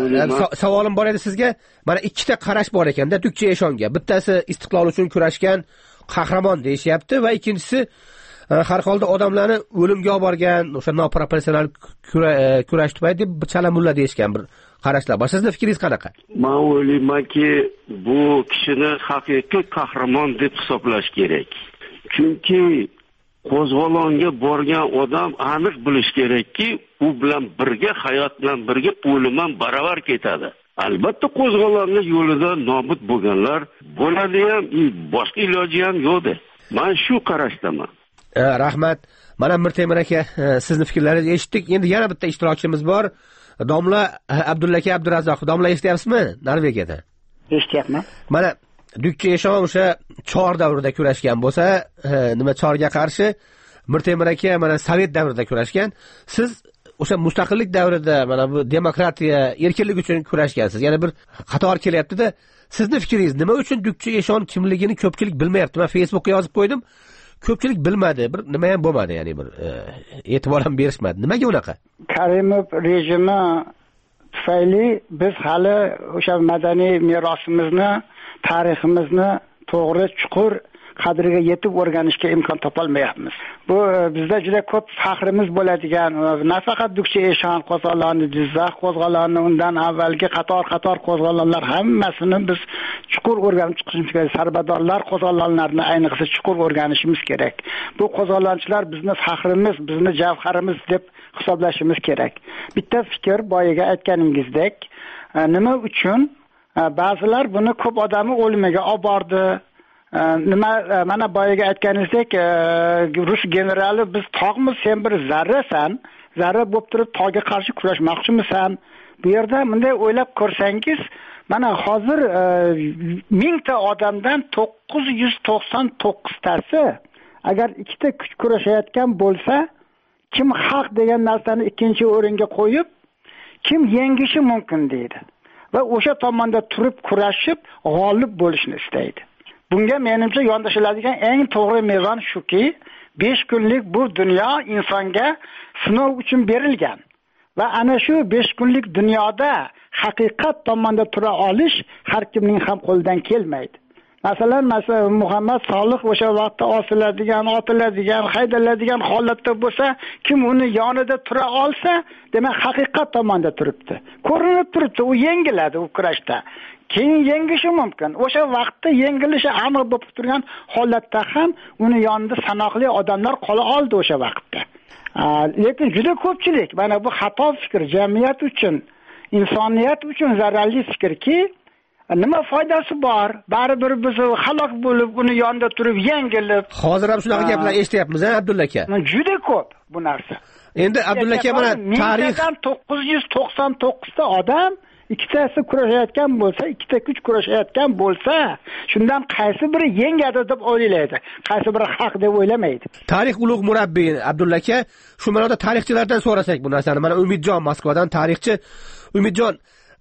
savolim bor edi sizga. Mana ikkita qarash bor ekanda Dukcha Eshonga. Bittasi istiqlol uchun kurashgan qahramon deyishyapti va ikkinchisi har holda odamlarni o'limga olib borgan, o'sha noproporsional kurash tufayli deb chala mulla deyishgan bir qarashlar bor. Sizning fikringiz qanaqa? Men o'ylaymanki, bu kishini haqiqiy qahramon deb hisoblash kerak. Chunki qo'zg'olonga borgan odam aniq bilish kerakki, u bilan birga hayot bilan birga o'lim ham baravar ketadi. Albatta qo'zg'olonning yo'lida nobud bo'lganlar bo'ladi ham, boshqa iloji ham yo'qdi. Men shu qarashdaman. E, rahmat. Mana Mirtemir aka, sizning fikrlaringizni eshitdik. Endi yana bitta ishtirokchimiz bor. Domla Abdullaka Abdurazzoq. Domla eshityapsizmi? Norvegiyadan. Eshityapman. Mana Dukcha Eshon o'sha Chor davrida kurashgan bo'lsa, nima Chorga qarshi, Mirtemir aka mana Sovet davrida kurashgan. Siz o'sha mustaqillik davrida mana bu demokratiya, erkinlik uchun kurashgansiz. Yana bir qator kelyapti-da. Sizning fikringiz nima uchun Dukcha Eshon kimligini ko'pchilik bilmayapti? Men Facebookga yozib qo'ydim. Ko'pchilik bilmadi, bir nima ham bo'lmadi, ya'ni bir e, e'tibor ham berishmadi. Nimaga unaqa? Karimov rejimi tufayli biz hali o'sha madaniy merosimizni, tariximizni to'g'ri, chuqur qadriga yetib o'rganishga imkon topolmayapmiz. Bu bizda juda ko'p faxrimiz bo'ladigan, nafaqat Dukcha Eshon qo'zg'oloni, Jizzax qo'zg'oloni, undan avvalgi qator-qator qo'zg'olonlar hammasini biz chuqur o'rganib chiqishimiz kerak. Sarbadorlar qo'zg'olonlarini ayniqsa chuqur o'rganishimiz kerak. Bu qo'zg'olonchilar bizni faxrimiz, bizni javharimiz deb hisoblashimiz kerak. Bitta fikr boyaga aytganingizdek, nima uchun ba'zilar buni ko'p odamni o'limiga olib bordi. Nima mana boyaga aytganingizdek, Rus generali biz tog'miz, sen bir zarrasan, zarra bo'lib turib tog'ga qarshi kurashmoqchimisan? Bu yerda bunday o'ylab ko'rsangiz, mana hozir mingta odamdan to'qqiz yuz to'qson to'qqiztasi agar ikkita kuch kurashayotgan bo'lsa, kim haq degan narsani ikkinchi o'ringa qo'yib, kim yengishi mumkin deydi va o'sha tomonda turib kurashib g'olib bo'lishni istaydi. Bunga menimcha yondashiladigan eng to'g'ri mezon shuki, besh kunlik bu dunyo insonga sinov uchun berilgan va ana shu besh kunlik dunyoda haqiqat tomonda tura olish har kimning ham qo'lidan kelmaydi. Masalan, masalan Muhammad Solih o'sha vaqtda osiladigan, otiladigan, haydaladigan holatda bo'lsa, kim uni yonida tura olsa, demak haqiqat tomonda turibdi. Ko'rinib turibdi, u yengiladi u kurashda. Keyin yengishi mumkin. O'sha vaqtda yengilishi aniq bo'lib turgan holatda ham uni yonida sanoqli odamlar qola oldi o'sha vaqtda. Lekin juda ko'pchilik mana bu xato fikr, jamiyat uchun, insoniyat uchun zararli fikrki, nima foydasi bor? Baribir biz halok bo'lib, uni yonida turib yengilib. Hozir ham shunaqa gaplar eshityapmiz, Abdulla aka. Juda ko'p bu narsa. Endi Abdulla aka mana tarix to'qqiz yuz to'qson to'qqiz ta odam ikkitasi kurashayotgan bo'lsa, ikkita kuch kurashayotgan bo'lsa, shundan qaysi biri yengadi deb o'ylaydi, qaysi biri haq deb o'ylamaydi. Tarix ulug' murabbiy Abdulla aka, shu ma'noda tarixchilardan so'rasak bu narsani. Mana Umidjon Moskvadan tarixchi. Umidjon,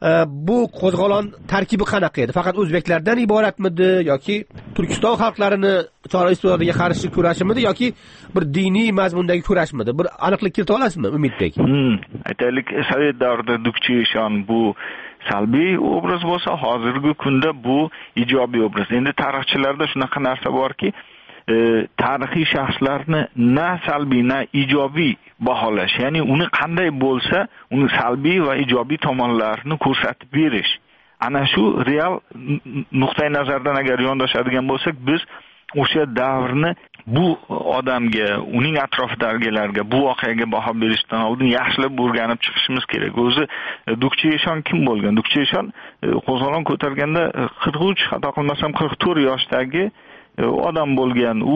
bu qo'zg'olon tarkibi qanaqa edi? Faqat o'zbeklardan iboratmidi yoki Turkiston xalqlarini chora iste'dodiga qarshi kurashimidi yoki bir diniy mazmundagi kurashmidi? Bir aniqlik kirita olasizmi, Umidbek? Hmm, aytaylik, Sovet davrida Dukchi Eshon bu salbiy obraz bo'lsa, hozirgi kunda bu ijobiy obraz. Endi tarixchilarda shunaqa narsa borki, e, tarixiy shaxslarni na salbiy na ijobiy baholash, ya'ni uni qanday bo'lsa, uni salbiy va ijobiy tomonlarini ko'rsatib berish. Ana shu real nuqtai nazardan agar yondashadigan bo'lsak, biz o'sha davrni bu odamga, uning atrofidagilarga, bu voqeaga baho berishdan oldin yaxshilab o'rganib chiqishimiz kerak. O'zi Dukchi Eshon kim bo'lgan? Dukchi Eshon qo'zg'olon ko'targanda qirq uch, xato qilmasam qirq to'rt yoshdagi odam bo'lgan. U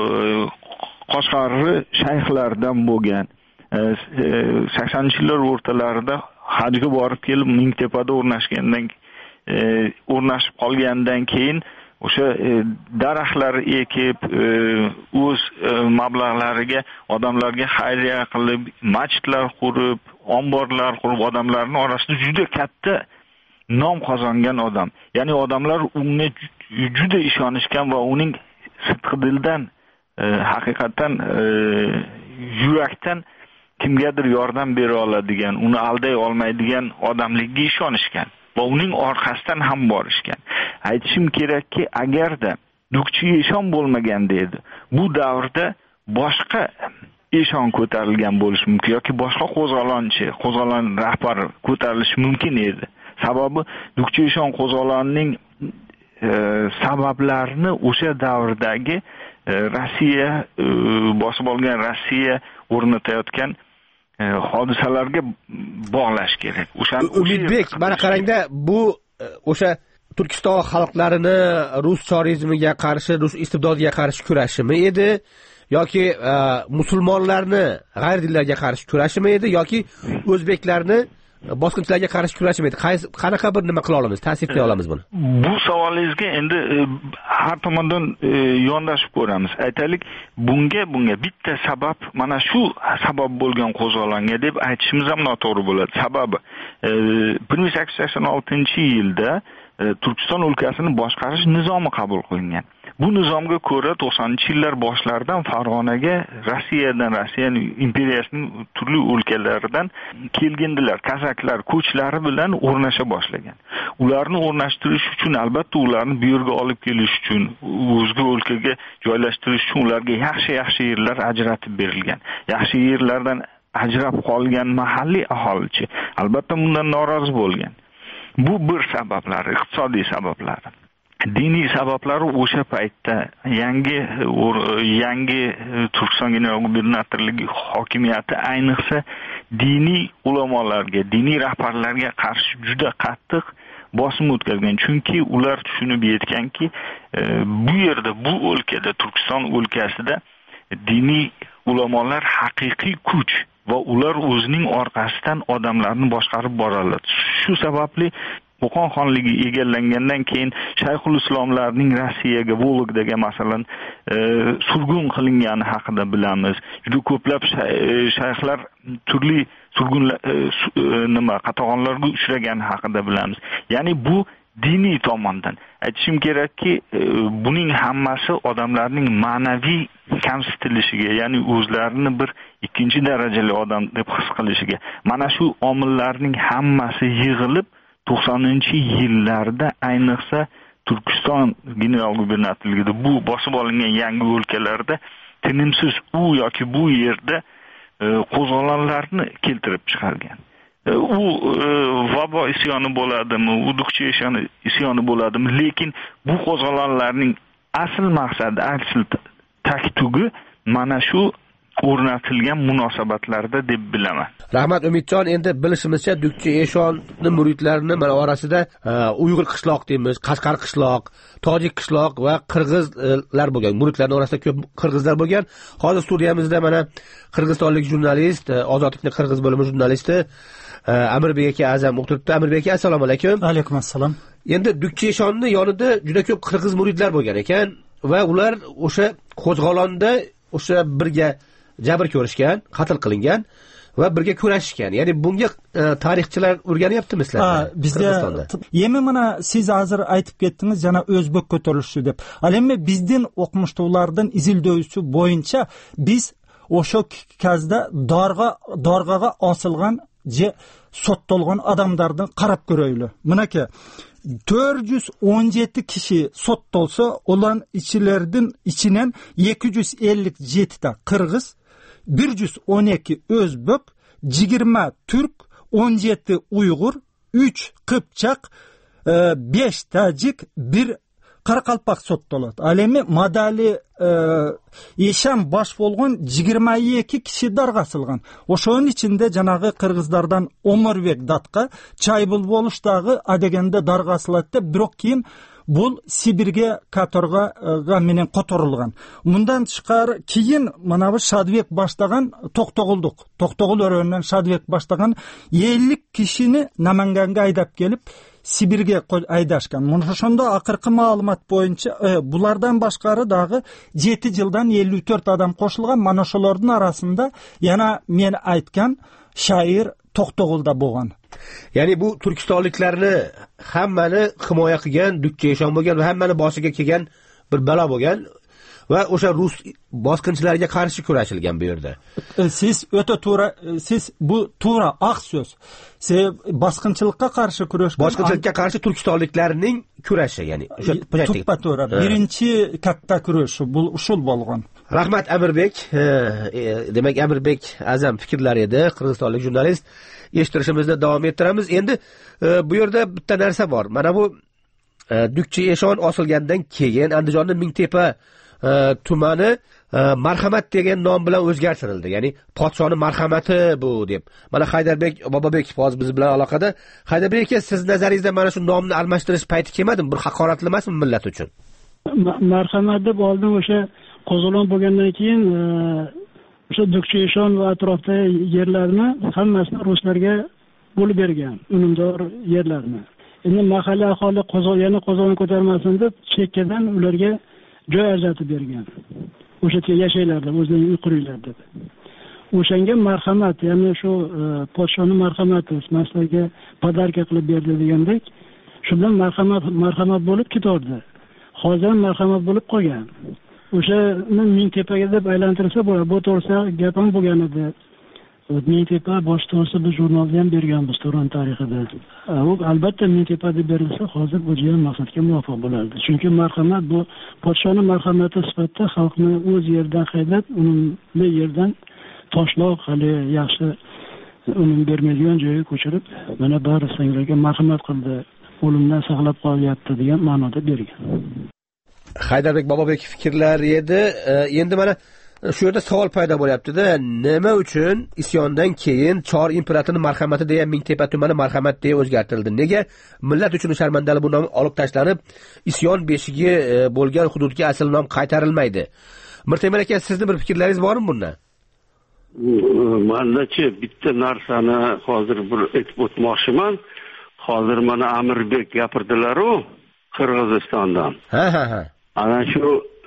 Qoshqarli shayxlardan bo'lgan. saksoninchi yillar o'rtalarida hajga borib kelib Mingtepada o'rnashgandan o'rnashib qolgandan keyin o'sha daraxtlar ekib, o'z mablag'lariga odamlarga xayriya qilib, masjidlar qurib, omborlar qurib, odamlarning orasida juda katta nom qozongan odam. Ya'ni odamlar unga juda ishonishgan va uning sidqi dildan, haqiqatan yurakdan kimgadir yordam bera oladigan, uni alday olmaydigan odamligiga ishonishgan va uning orqasidan ham borishgan. Aytishim kerakki, agarda Dukchi Eshon bo'lmaganda edi, bu davrda boshqa eshon ko'tarilgan bo'lishi mumkin yoki boshqa qo'zg'olonchi, qo'zg'olon rahbari ko'tarilishi mumkin edi. Sababi Dukchi Eshon qo'zg'olonining e, sabablarini o'sha davrdagi e, Rossiya e, bosib olgan Rossiya o'rnatayotgan e, hodisalarga bog'lash kerak. O'sha Umidbek, mana qarangda, bu o'sha Turkiston xalqlarini rus chorizmiga qarshi, rus istibdodiga qarshi kurashimi edi yoki e, musulmonlarni g'ayridinlarga qarshi kurashimi edi yoki o'zbeklarni bosqinchilarga qarshi kurashimi edi? Qaysi qanaqa bir nima qila olamiz, ta'sirlay olamiz buni? Bu savolingizga endi e, har tomondan e, yondashib ko'ramiz. Aytaylik, bunga bunga bitta sabab, mana shu sabab bo'lgan qo'zg'olonga deb aytishimiz ham noto'g'ri bo'ladi. Sababi e, bir ming sakkiz yuz sakson oltinchi yilda Turkiston o'lkasini boshqarish nizomi qabul qilingan. Bu nizomga ko'ra to'qsoninchi yillar boshlaridan Farg'onaga Rossiyadan, Rossiya imperiyasining turli o'lkalaridan kelgandilar, kazaklar ko'chlari bilan o'rnasha boshlagan. Ularni o'rnashtirish uchun, albatta ularni bu yerga olib kelish uchun, o'zga o'lkaga joylashtirish uchun ularga yaxshi-yaxshi yerlar ajratib berilgan. Yaxshi yerlardan ajrab qolgan mahalliy aholichi albatta bundan norozi bo'lgan. Bu bir sabablari, iqtisodiy sabablari. Diniy sabablari o'sha paytda yangi yangi Turkiston general gubernatorligi hokimiyati ayniqsa diniy ulamolarga, diniy rahbarlarga qarshi juda qattiq bosim o'tkazgan. Chunki ular tushunib yetganki, bu yerda, bu o'lkada, Turkiston o'lkasida diniy ulamolar haqiqiy kuch va ular o'zining orqasidan odamlarni boshqarib boradilar. Shu sababli Qo'qon xonligi egallangandan keyin Shayxul Islomlarning Rossiyaga, Vologdaga masalan e, surgun qilingani haqida bilamiz. Juda ko'plab shayxlar turli surgunlar e, nima qatag'onlarga uchragani haqida bilamiz. Ya'ni bu diniy tomondan. Aytishim kerakki, e, buning hammasi odamlarning ma'naviy kamsitilishiga, ya'ni o'zlarini bir ikkinchi darajali odam deb his qilishiga, mana shu omillarning hammasi yig'ilib to'qsoninchi yillarda ayniqsa Turkiston general gubernatorligida bu bosib olingan yangi o'lkalarda tinimsiz u yoki bu yerda e, qo'zg'olonlarni keltirib chiqargan. E, u e, vabo isyoni bo'ladimi, u Dukchi Eshon isyoni bo'ladimi, lekin bu qo'zg'olonlarning asl maqsadi, asl taktugi mana shu o'rnatilgan munosabatlarda deb bilaman. Rahmat Umidjon, endi bilishimizcha Dukchi Eshonni muridlarini mana orasida Uyg'ur qishloq deymiz, Qashqar qishloq, Tojik qishloq va qirg'izlar bo'lgan. Muridlarning orasida ko'p qirg'izlar bo'lgan. Hozir studiyamizda mana qirg'izistonlik jurnalist, Ozodlikning qirg'iz bo'limi jurnalisti Amirbek aka Azam o'tiribdi. Amirbek aka, assalomu alaykum. Alaykum assalom. Endi Dukchi Eshonni yonida juda ko'p qirg'iz muridlar bo'lgan ekan va ular o'sha qo'zg'olonda o'sha birga jabr ko'rishgan, qatl qilingan va birga kurashishgan. Ya'ni bunga e, tarixchilar o'rganyaptimi sizlar? Ha, bizga yemi mana siz hozir aytib ketdingiz, yana o'zbek ko'tarilishi deb. Alemmi bizning o'qimishlardan izildo'yisi bo'yicha biz o'sha kazda dorg'a dorg'aga osilgan je sottolgan odamlardan qarab ko'raylik. Minaki to'rt yuz o'n yetti kishi sottolsa, ular ichilardan ichinan ikki yuz ellik yetti ta qirg'iz, bir yuz o'n ikki o'zbek, yigirma turk, o'n yetti uyg'ur, uch qipchoq, besh tojik, bir qaraqalpoq sottoladi. Alemi madali esham bosh bo'lgan yigirma ikki kishi darg'asilgan. O'shoning ichida janobi qirg'izlardan Omurbek Datqa chaybul bo'lishdagi adeganda darg'asiladi, biroq keyin bu Sibirga katorga menen qo'torilgan. Bundan chiqar keyin mana bu Shadbek boshlagan To'qtog'uldiq. To'qtog'ul o'rnidan Shadbek boshlagan ellik kishini Namanganga haydab kelib Sibirga aydashgan. Mana shunda oxirgi ma'lumot bo'yicha e, bulardan boshqari dag'i yetti yildan ellik to'rt odam qo'shilgan. Mana shularning orasida yana men aytgan shoir To'qtog'ulda bo'lgan. Ya'ni bu turkistonliklarni hammani himoya qilgan, dukkeshon bo'lgan va hammani boshiga kelgan bir balo bo'lgan va o'sha rus bosqinchilariga qarshi kurashilgan bu yerda. Siz o'ta to'g'ri, siz bu to'g'ri aq so'z. Siz bosqinchilikka qarshi kurash, bosqinchilikka qarshi turkistonliklarning kurashi, ya'ni o'sha to'ppa to'g'ri. Birinchi katta kurash bu usul bo'lgan. Rahmat Amirbek, demak Amirbek Azam fikrlari edi, qirg'izistonlik jurnalist. Eshittirishimizni davom ettiramiz. Endi bu yerda bitta narsa bor. Mana bu Dukchi Eshon osilgandan keyin Andijonning Mingtepa tumani marhamat degan nom bilan o'zgartirildi. Ya'ni podshoning marhamati bu deb. Mana Haydarbek Bobobek hozir biz bilan aloqada. Haydarbek aka, siz nazaringizda mana shu nomni almashtirish payti kelmadimi? Bir haqoratli emasmi millat uchun? Marhamat deb oldin o'sha qo'zg'olon bo'lgandan keyin o'sha Dukchi Eshon va atrofda yerlarni hammasini ruslarga bo'lib bergan, unumdor yerlarni. Endi mahalla aholi qo'zg'olon qo'zg'olon ko'tarmasin deb chekkadan ularga joy ajratib bergan. O'sha yerda yashaylar deb, o'zlarining uy quringlar deb. O'shanga marhamat, ya'ni shu podshoning marhamati maslarga podarka qilib berdi degandek, shundan marhamat marhamat bo'lib ketardi. Hozir marhamat bo'lib qolgan. O'shani Mingtepaga deb aylantirsa bo'ladi. Bu to'g'risa gap ham bo'lgan edi. Mingtepa bosh to'g'risi biz jurnalda ham berganmiz Turon tarixida. U albatta Mingtepa deb berilsa, hozir bu jiyan maqsadga muvofiq bo'lardi. Chunki marhamat bu podshoning marhamati sifatida xalqni o'z yerdan haydab, unumli yerdan toshloq hali yaxshi unum bermaydigan joyga ko'chirib, mana bari singlarga marhamat qildi, o'limdan saqlab qolyapti degan ma'noda bergan. Haydarbek Bobobek fikrlari edi. Endi mana shu yerda savol paydo bo'lyapti-da, nima uchun isyondan keyin Chor imperatorining marhamati degan Mingtepa tumani marhamat deya o'zgartirildi? Nega millat uchun sharmandali bu nom olib tashlanib, isyon beshigi bo'lgan hududga asl nom qaytarilmaydi? Mirtemir aka, sizning bir fikrlaringiz bormi bundan? Mandachi bitta narsani hozir bir aytib o'tmoqchiman. Hozir mana Amirbek gapirdilar-ku Qirg'izistondan. Ha ha ha. Ana shu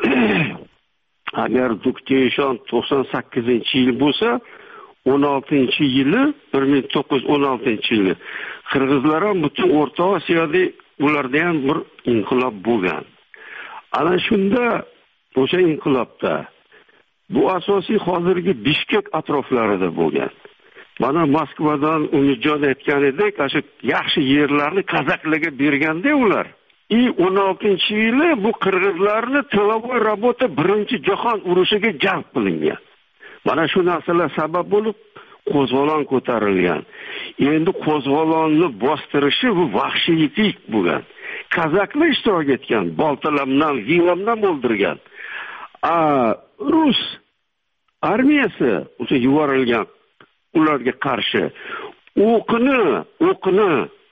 agar Dukchi Eshon to'qson sakkizinchi yil bo'lsa, o'n oltinchi yili bir ming to'qqiz yuz o'n oltinchi yili qirg'izlar ham butun O'rta Osiyoda ularda ham bir inqilob bo'lgan. Ana shunda o'sha inqilobda bu asosiy hozirgi Bishkek atroflarida bo'lgan. Mana Moskvadan Umidjon aytganidek, o'sha yaxshi yerlarni kazaklarga berganda ular. И o'n oltinchi yili bu qirg'izlarni tilovoy rabota birinchi jahon urushiga jalb qilingan. Mana shu narsalar sabab bo'lib qo'zg'olon ko'tarilgan. Endi qo'zg'olonni bostirishi bu vahshiylik bo'lgan. Kazaklar ishtirok etgan, boltalamdan, vilamdan o'ldirgan. A rus armiyasi o'sha yuborilgan ularga qarshi o'qini, o'qini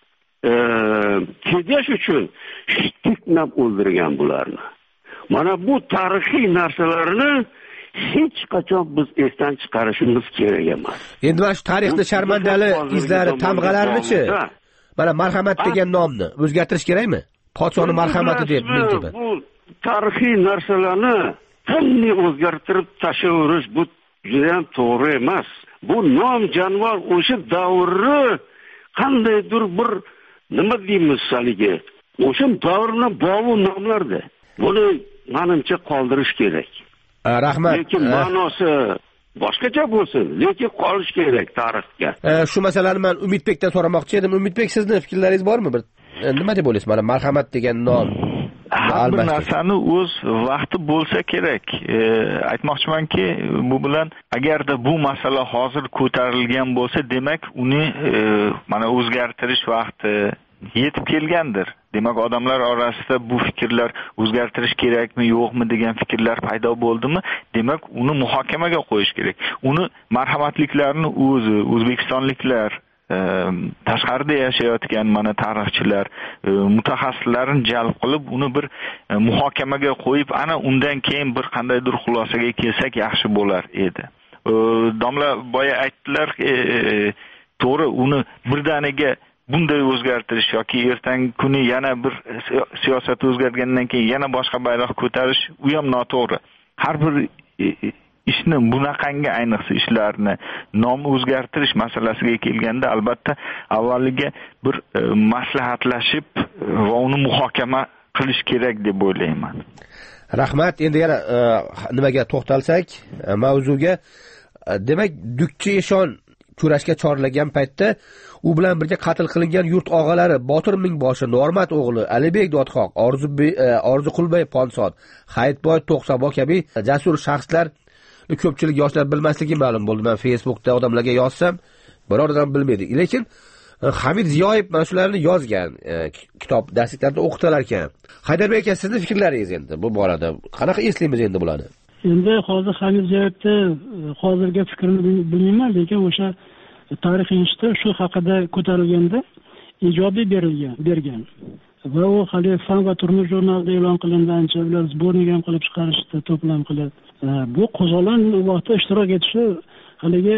tejash uchun tiklab o'ldirgan bularni. Mana bu tarixiy narsalarni hech qachon biz esdan chiqarishimiz kerak emas. Endi mana shu tarixda sharmandali izlari, tamg'alarini-chi? Mana marhamat degan nomni o'zgartirish kerakmi? Podshoning marhamati deb Mingtepa. Bu tarixiy narsalarni qanday o'zgartirib tashlayverish bu juda ham to'g'ri emas. bu nom jonivor o'sha davrni qandaydir bir nima deymiz haligi o'sha davrni bog'u nomlarda buni menimcha qoldirish kerak. Rahmat. Lekin ma'nosi boshqacha bo'lsin, lekin qolish kerak tarixga. Shu masalani men Umidbekdan so'ramoqchi edim. Umidbek, sizning fikrlaringiz bormi? Bir nima deb o'ylaysiz? Mana marhamat degan nom. Har bir narsani o'z vaqti bo'lsa kerak. E, aytmoqchimanki, bu bilan agarda bu masala hozir ko'tarilgan bo'lsa, demak uni e, mana o'zgartirish vaqti yetib kelgandir. Demak, odamlar orasida bu fikrlar o'zgartirish kerakmi, yo'qmi degan fikrlar paydo bo'ldimi? Demak, uni muhokamaga qo'yish kerak. Uni marhamatliklarini o'zi, o'zbekistonliklar, tashqarida yashayotgan mana tarixchilar, mutaxassislarni jalb qilib, uni bir muhokamaga qo'yib, ana undan keyin bir qandaydir xulosaga kelsak yaxshi bo'lar edi. Domla boya aytdilar, to'g'ri, uni birdaniga bunday o'zgartirish yoki ertangi kuni yana bir siyosat o'zgargandan keyin yana boshqa bayroq ko'tarish u ham noto'g'ri. Har bir ishni bunaqangi ayniqsa ishlarni nom o'zgartirish masalasiga kelganda albatta avvaliga bir e, maslahatlashib va uni muhokama qilish kerak deb o'ylayman. Rahmat. Endi yana e, nimaga to'xtalsak, e, mavzuga, e, demak, Dukchi Eshon kurashga chorlagan paytda u bilan birga qatl qilingan yurt og'alari Botir Mingboshi, Normat o'g'li Alibek Dodxoq, Orzu Orzuqulbay Ponsod, Hayitboy To'qsabo kabi jasur shaxslar ko'pchilik yoshlar bilmasligi ma'lum bo'ldi. Men Facebookda odamlarga yozsam, biror odam bilmaydi. Lekin Hamid Ziyoyev mana shularni yozgan, e, kitob darsliklarda o'qitilar ekan. Haydarbek aka, sizning fikrlaringiz endi bu borada qanaqa eslaymiz endi bularni? Endi hozir Hamid Ziyoyevni hozirgi fikrini bilmayman, lekin o'sha tarixiy institut shu haqida ko'tarilganda ijobiy berilgan, bergan. Va u hali Fan va turmush jurnalida e'lon qilindi, ancha ular sbornik ham qilib chiqarishdi, to'plam qilib. Bu qo'zg'olon vaqtida ishtirok etishi haligi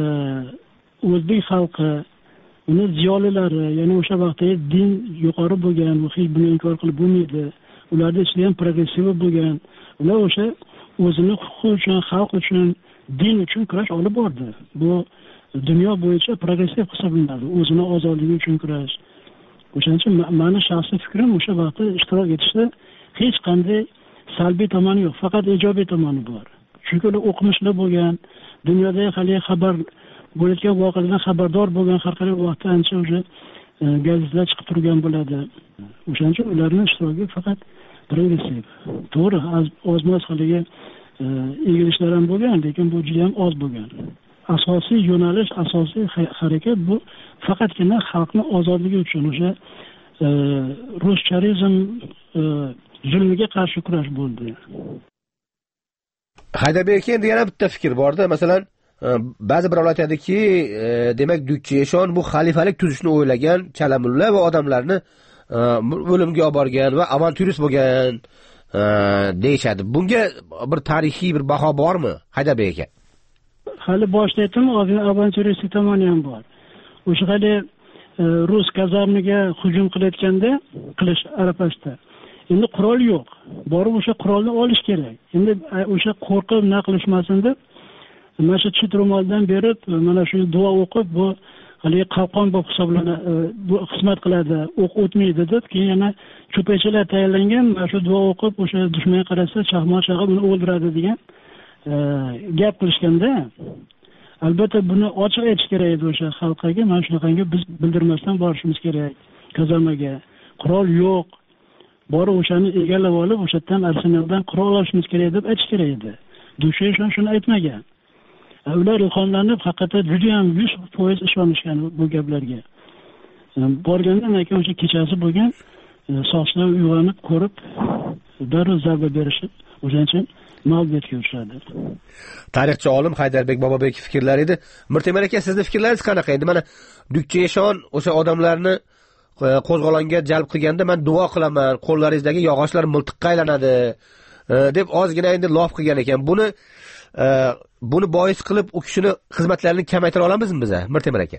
o'zbek xalqi, uni ziyolilari, ya'ni o'sha vaqtda din yuqori bo'lgan, bu hech buni inkor qilib bo'lmaydi. Ularda ichida ham progressiv bo'lgan. Ular o'sha o'zini huquqi uchun, xalq uchun, din uchun kurash olib bordi. Bu dunyo bo'yicha progressiv hisoblanadi, o'zini ozodligi uchun kurash. O'shaning uchun meni shaxsiy fikrim o'sha vaqtda ishtirok etishda hech qanday salbiy tomoni yo'q, faqat ijobiy tomoni bor. Chunki ular o'qimishli bo'lgan, dunyoda hali xabar bo'layotgan voqealardan xabardor bo'lgan, har qanday vaqtda ancha o'sha gazetalar chiqib turgan bo'ladi. O'shaning uchun ularning ishtiroki faqat progressiv. To'g'ri, oz-moz haligi egilishlar ham bo'lgan, lekin bu juda ham oz bo'lgan. Asosiy yo'nalish, asosiy harakat bu faqatgina xalqni ozodligi uchun, o'sha ruscharizm zulmiga qarshi kurash bo'ldi. Haydarbek aka, endi yana bitta fikr borda. Masalan, ba'zi birovlar aytadiki, demak Dukchi Eshon bu xalifalik tuzishni o'ylagan chalamulla va odamlarni o'limga olib borgan va avanturist bo'lgan deyishadi. Bunga bir tarixiy bir baho bormi, Haydarbek aka? Hali boshda aytdim, ozgina avanturistik tomoni ham bor. O'sha hali rus kazarmiga hujum qilayotganda, qilish arafasida endi qurol yo'q. Borib o'sha qurolni olish kerak. Endi o'sha qo'rqib naqlishmasin deb mana shu chit ro'moldan berib, mana shu duo o'qib, bu hali qalqon bo'lib hisoblanadi, bu xizmat qiladi, o'q o'tmaydi deb, keyin yana cho'pachalar tayyorlangan, mana shu duo o'qib, o'sha dushmanga qarasa chaqmoq chaqib uni o'ldiradi degan gap qilishganda, albatta buni ochiq aytish kerak edi o'sha xalqqa. Mana shunaqangi biz bildirmasdan borishimiz kerak kazarmaga. Qurol yo'q. Borib o'shani egallab olib, o'shadan arsenaldan qurol olishimiz kerak deb aytish kerak edi. Dukchi Eshon shuni aytmagan. Ular ilhomlanib, haqiqatda juda ham yuz foiz ishonishgan bu gaplarga. Borgandan keyin o'sha kechasi bo'lgan, sochlar uyg'onib ko'rib, darrov zarba berishib, o'shaning uchun mag'lubiyatga uchradi. Tarixchi olim Haydarbek Bobobek fikrlari edi. Mirtemir aka, sizning fikrlaringiz qanaqa? Endi mana Dukchi Eshon o'sha odamlarni qo'zg'olonga jalb qilganda, men duo qilaman, qo'llaringizdagi yog'ochlar miltiqqa aylanadi deb ozgina endi lof qilgan ekan. Buni buni bois qilib u kishini xizmatlarini kamaytira olamizmi biz, Mirtemir aka?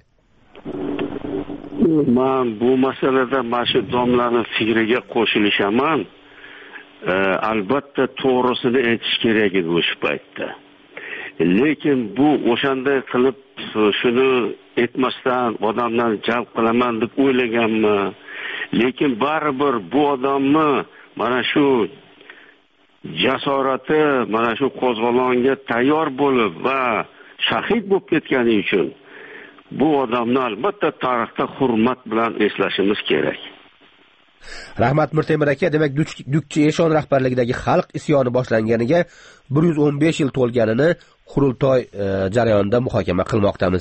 Men bu masalada mana shu domlarning fikriga qo'shilishaman. Albatta to'g'risini aytish kerak edi o'sha paytda. Lekin bu o'shanday qilib shuni aytmasdan odamlarni jalb qilaman deb o'ylaganmi, lekin baribir bu odamni mana shu jasorati, mana shu qo'zg'olonga tayyor bo'lib va shahid bo'lib ketgani uchun bu odamni albatta tarixda hurmat bilan eslashimiz kerak. Rahmat Mirtemir aka, demak Dukchi Eshon rahbarligidagi xalq isyoni boshlanganiga bir yuz o'n besh yil to'lganini qurultoy jarayonida muhokama qilmoqdamiz.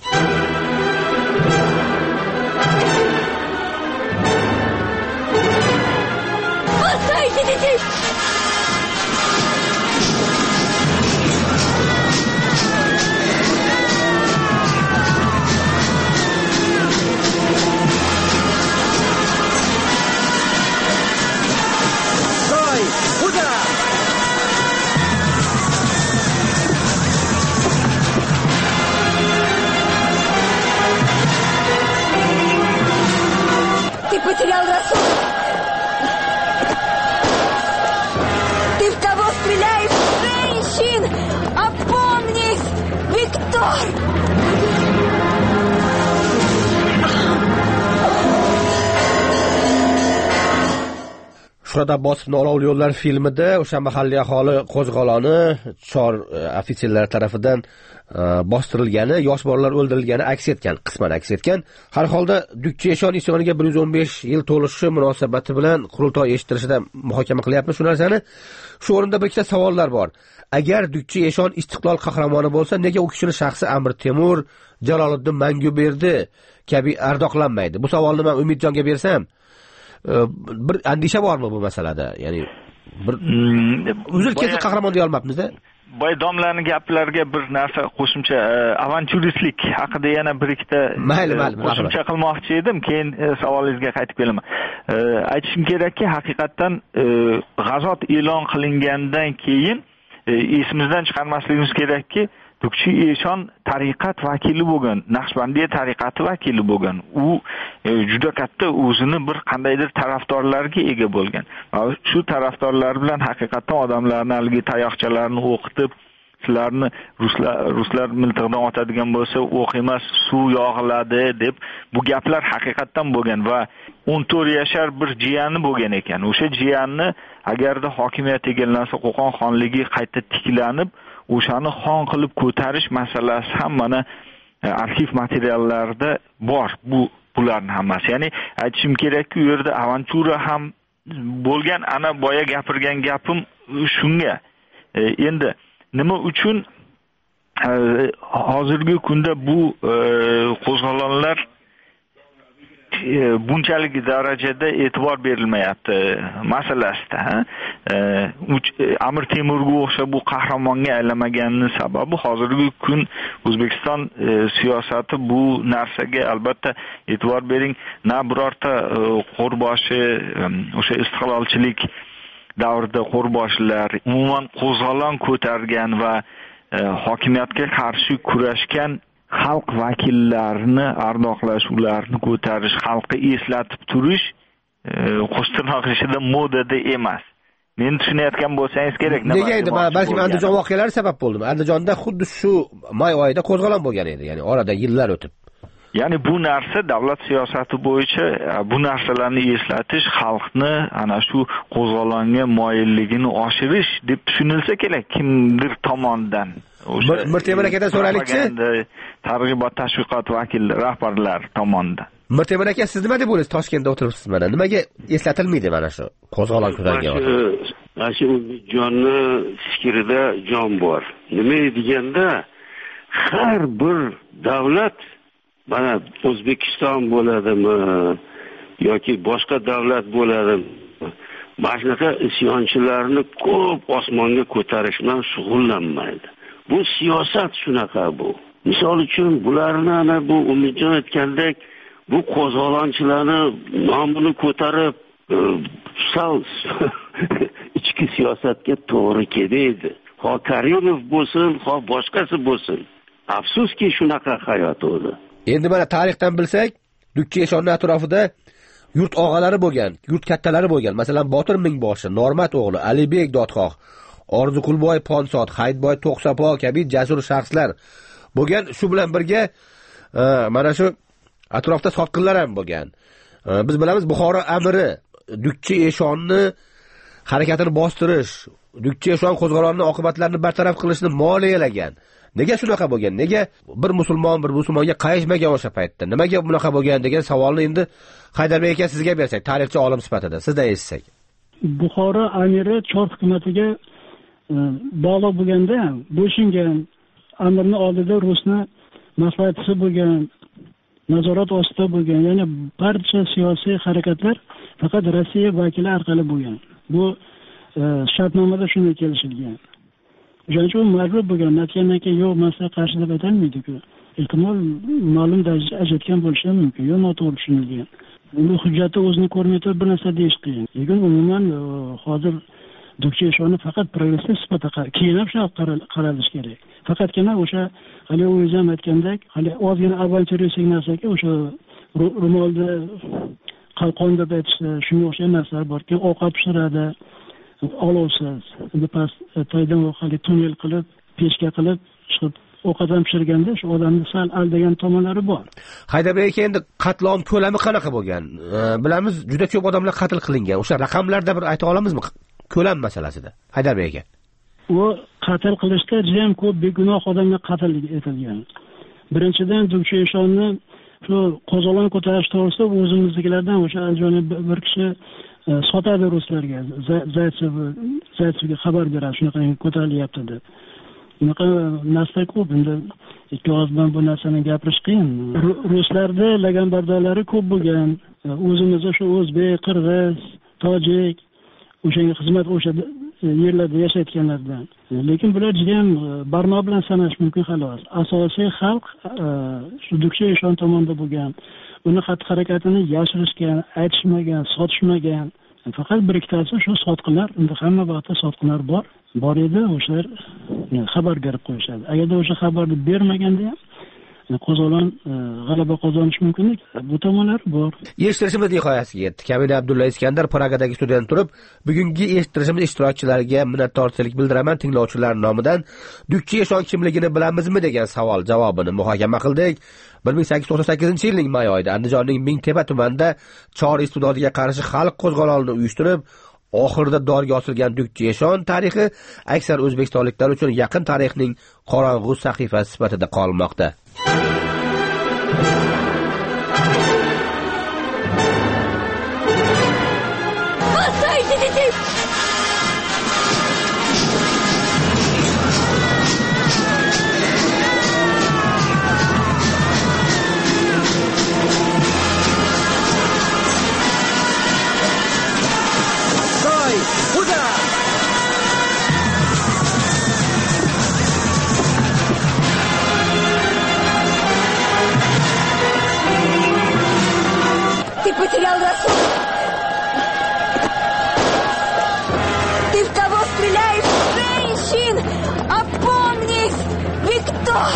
Потерял рассудок. Ты в кого стреляешь? Женщин! Опомнись! Виктор! Shuhrat Abbosovning Olovli yo'llar filmida o'sha mahalliy aholi qo'zg'oloni chor ofitserlar tomonidan bostirilgani, yosh bolalar o'ldirilgani aks etgan, qisman aks etgan. Har holda Dukchi Eshon isyoniga bir yuz o'n besh yil to'lishi munosabati bilan qurultoy eshittirishida muhokama qilyapmiz shu narsani. Shu o'rinda bir ikkita savollar bor. Agar Dukchi Eshon istiqlol qahramoni bo'lsa, nega u kishining shaxsi Amir Temur, Jaloliddin Manguberdi kabi ardoqlanmaydi? Bu savolni men Umidjonga bersam, bir andisha bormi bu masalada? Ya'ni bir uzr ketdi qahramon deya olmabmiz-da. Boy domlarning gaplariga bir narsa qo'shimcha avanturistlik haqida yana bir ikkita qo'shimcha qilmoqchi edim, keyin savolingizga qaytib kelaman. Aytishim kerakki, haqiqatan g'azot e'lon qilingandan keyin esimizdan chiqarmasligimiz kerakki, Dukchi Eshon tariqat vakili bo'lgan, Naqshbandiya tariqati vakili bo'lgan. U juda katta o'zini bir qandaydir tarafdorlarga ega bo'lgan. Shu tarafdorlar bilan haqiqatan odamlarni algi tayoqchalarni o'qitib, sizlarni ruslar ruslar miltiqdan otadigan bo'lsa, o'q emas, suv yog'iladi deb bu gaplar haqiqatan bo'lgan va o'n to'rt yashar bir jiyani bo'lgan ekan. O'sha jiyanni agarda hokimiyat egallansa, Qo'qon xonligi qayta tiklanib, o'shani xon qilib ko'tarish masalasi ham mana arxiv materiallarida bor. Bu bularning hammasi. Ya'ni aytishim kerakki, u yerda avantura ham bo'lgan. Ana boya gapirgan gapim shunga. E, endi nima uchun e, hozirgi kunda bu e, qo'zg'olonlar bunchalik darajada e'tibor berilmayapti masalasida. Amir Temurga o'xshab bu qahramonga aylanmaganining sababi hozirgi kun O'zbekiston siyosati bu narsaga albatta e'tibor bering. Na birorta qo'rboshi o'sha istiqlolchilik davrida qo'rboshlar umuman qo'zg'olon ko'targan va hokimiyatga qarshi kurashgan xalq vakillarini ardoqlash, ularni ko'tarish, xalqqa eslatib turish qo'shtirnoq ishida modada emas. Men tushunayotgan bo'lsangiz kerak. Nega endi balki Andijon voqealari sabab bo'ldi. Andijonda xuddi shu may oyida qo'zg'olon bo'lgan edi, ya'ni orada yillar o'tib. Ya'ni bu narsa davlat siyosati bo'yicha bu narsalarni eslatish, xalqni ana shu qo'zg'olonga moyilligini oshirish deb tushunilsa kerak kimdir tomonidan. Mirtemir akadan so'raylikchi. Targ'ibot tashviqot vakil rahbarlar tomonidan. Mirtemir aka, siz nima deb o'ylaysiz? Toshkentda o'tiribsiz mana. Nimaga eslatilmaydi mana shu qo'zg'olon ko'targan? Mana shu jonni fikrida jon bor. Nima deganda har bir davlat, mana O'zbekiston bo'ladimi yoki boshqa davlat bo'ladimi, mana shunaqa isyonchilarni ko'p osmonga ko'tarish bilan shug'ullanmaydi. Bu siyosat shunaqa bu. Misol uchun bularni ana bu Umidjon aytgandek bu qo'zg'olonchilarni nomini ko'tarib sal ichki siyosatga to'g'ri kelmaydi. Ho Karimov bo'lsin, ho boshqasi bo'lsin. Afsuski shunaqa hayot o'zi. Endi mana tarixdan bilsak, Dukchi Eshonning atrofida yurt og'alari bo'lgan, yurt kattalari bo'lgan. Masalan, Botir Mingboshi, Normat o'g'li, Alibek Dodxoh, Orziqulboy Ponsod, Haydboy To'qsopo kabi jasur shaxslar bo'lgan. Shu bilan birga mana shu atrofda sotqinlar ham bo'lgan. Biz bilamiz, Buxoro amiri Dukchi Eshonni harakatini bostirish, Dukchi Eshon qo'zg'oloni oqibatlarini bartaraf qilishni moliyalagan. Nega shunaqa bo'lgan? Nega bir musulmon bir musulmonga qayishmagan o'sha paytda? Nimaga bunaqa bo'lgan degan savolni endi Haydarbek aka sizga bersak, tarixchi olim sifatida sizdan eshitsak. Buxoro amiri Chor hukumatiga bog'liq bo'lganda bo'shingan, amirni oldida Rusni maslahatchisi bo'lgan, nazorat ostida bo'lgan, ya'ni barcha siyosiy harakatlar faqat Rossiya vakili orqali bo'lgan. Bu shartnomada shunday kelishilgan. O'shaning uchun majbur bo'lgan. Natijada keyin yo'q, masala qarshi deb aytolmaydi-ku. Ehtimol ma'lum darajada ajratgan bo'lishi mumkin, yo noto'g'ri tushunilgan. Uni hujjati o'zini ko'rmay turib bir narsa deyish qiyin. Lekin umuman hozir Dukchi Eshonni faqat progressiv sifatida keyin ham shunday qaralish kerak. Faqatgina o'sha hali o'zingiz ham aytgandek, hali ozgina avantyuristik narsaga o'sha ro'molda qalqon deb aytishda shunga o'xshagan narsalar borki, ovqat pishiradi, olovsiz. Endi past toydan hali tunnel qilib, pechka qilib chiqib ovqat ham pishirganda shu odamni sal aldagan tomonlari bor. Haydarbek aka, endi qatlom ko'lami qanaqa bo'lgan? Bilamiz, juda ko'p odamlar qatl qilingan. O'sha raqamlarda bir ayta olamizmi? Ko'lam masalasida. Haydarbek aka. U qatl qilishda juda ham ko'p begunoh odamlar qatl etilgan. Birinchidan Dukchi Eshonni shu qo'zg'olon ko'tarish to'g'risida o'zimizdagilardan o'sha Anjoni bir kishi sotadi ruslarga. Zaytsev Zaytsevga xabar beradi, shunaqa ko'tarilyapti deb. Bunaqa narsa ko'p. Endi ikki oz bilan bu narsani gapirish qiyin. Ruslarda laganbardorlari ko'p bo'lgan. O'zimizda shu o'zbek, qirg'iz, tojik o'shanga xizmat o'sha yerlarda yashayotganlardan. Lekin bular juda ham barmoq bilan sanash mumkin xolos. Asosiy xalq shu Dukchi Eshon tomonida bo'lgan. Uni xatti-harakatini yashirishgan, aytishmagan, sotishmagan. Faqat bir ikkitasi shu sotqinlar, unda hamma vaqtda sotqinlar bor. Bor edi, o'shalar xabar berib qo'yishadi. Agarda o'sha xabarni bermaganda ham qo'zg'olon g'alaba qozonish mumkin. Bu tomonlar bor. Eshittirishimiz nihoyasiga yetdi. Kamina Abdulla Iskandar Pragadagi student turib, bugungi eshittirishimiz ishtirokchilariga minnatdorchilik bildiraman. Tinglovchilar nomidan Dukchi Eshon kimligini bilamizmi degan savol javobini muhokama qildik. bir ming sakkiz yuz to'qson sakkizinchi yilning may oyida Andijonning Mingtepa tumanida Chor iste'dodiga qarshi xalq qo'zg'olonini uyushtirib, oxirida dorga osilgan Dukchi Eshon tarixi aksar o'zbekistonliklar uchun yaqin tarixning qorong'u sahifasi sifatida qolmoqda. Потерял рассудок. Ты в кого стреляешь? Женщин! Опомнись! Виктор!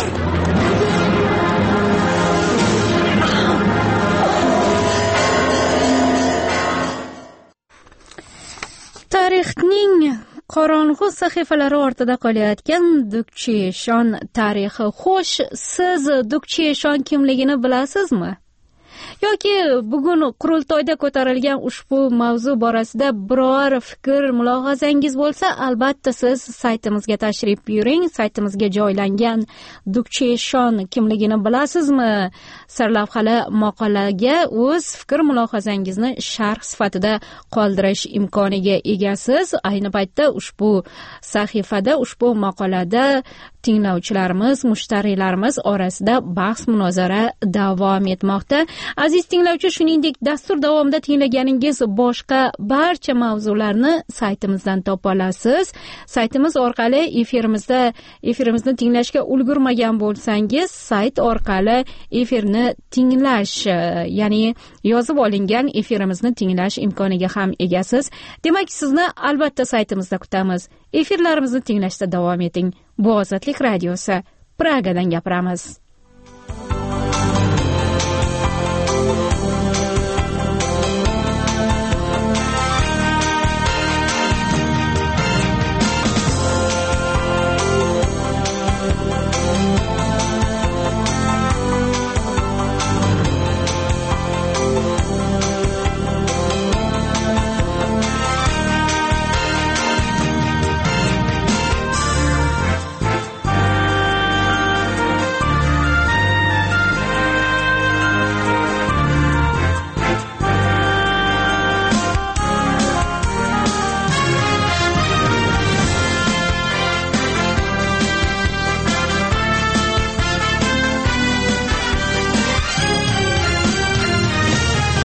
Tarixning qorong'u sahifalari ortida qolayotgan Dukchi Eshon tarixi. Xo'sh, siz Dukchi Eshon kimligini bilasizmi? Yoki bugun qurultoyda ko'tarilgan ushbu mavzu borasida biror fikr, mulohazangiz bo'lsa, albatta siz saytimizga tashrif buyuring. Saytimizga joylangan Dukchi Eshon kimligini bilasizmi? Sarlavhali maqolaga o'z fikr, mulohazangizni sharh sifatida qoldirish imkoniga egasiz. Ayni paytda ushbu sahifada, ushbu maqolada tinglovchilarimiz, mushtariylarimiz orasida bahs munozara davom etmoqda. Aziz tinglovchi, shuningdek dastur davomida tinglaganingiz boshqa barcha mavzularni saytimizdan topa olasiz. Saytimiz orqali efirimizda efirimizni tinglashga ulgurmagan bo'lsangiz, sayt orqali efirni tinglash, ya'ni yozib olingan efirimizni tinglash imkoniga ham egasiz. Demak, sizni albatta saytimizda kutamiz. Efirlarimizni tinglashda davom eting. Bu Ozodlik radiosi. Pragadan gapiramiz.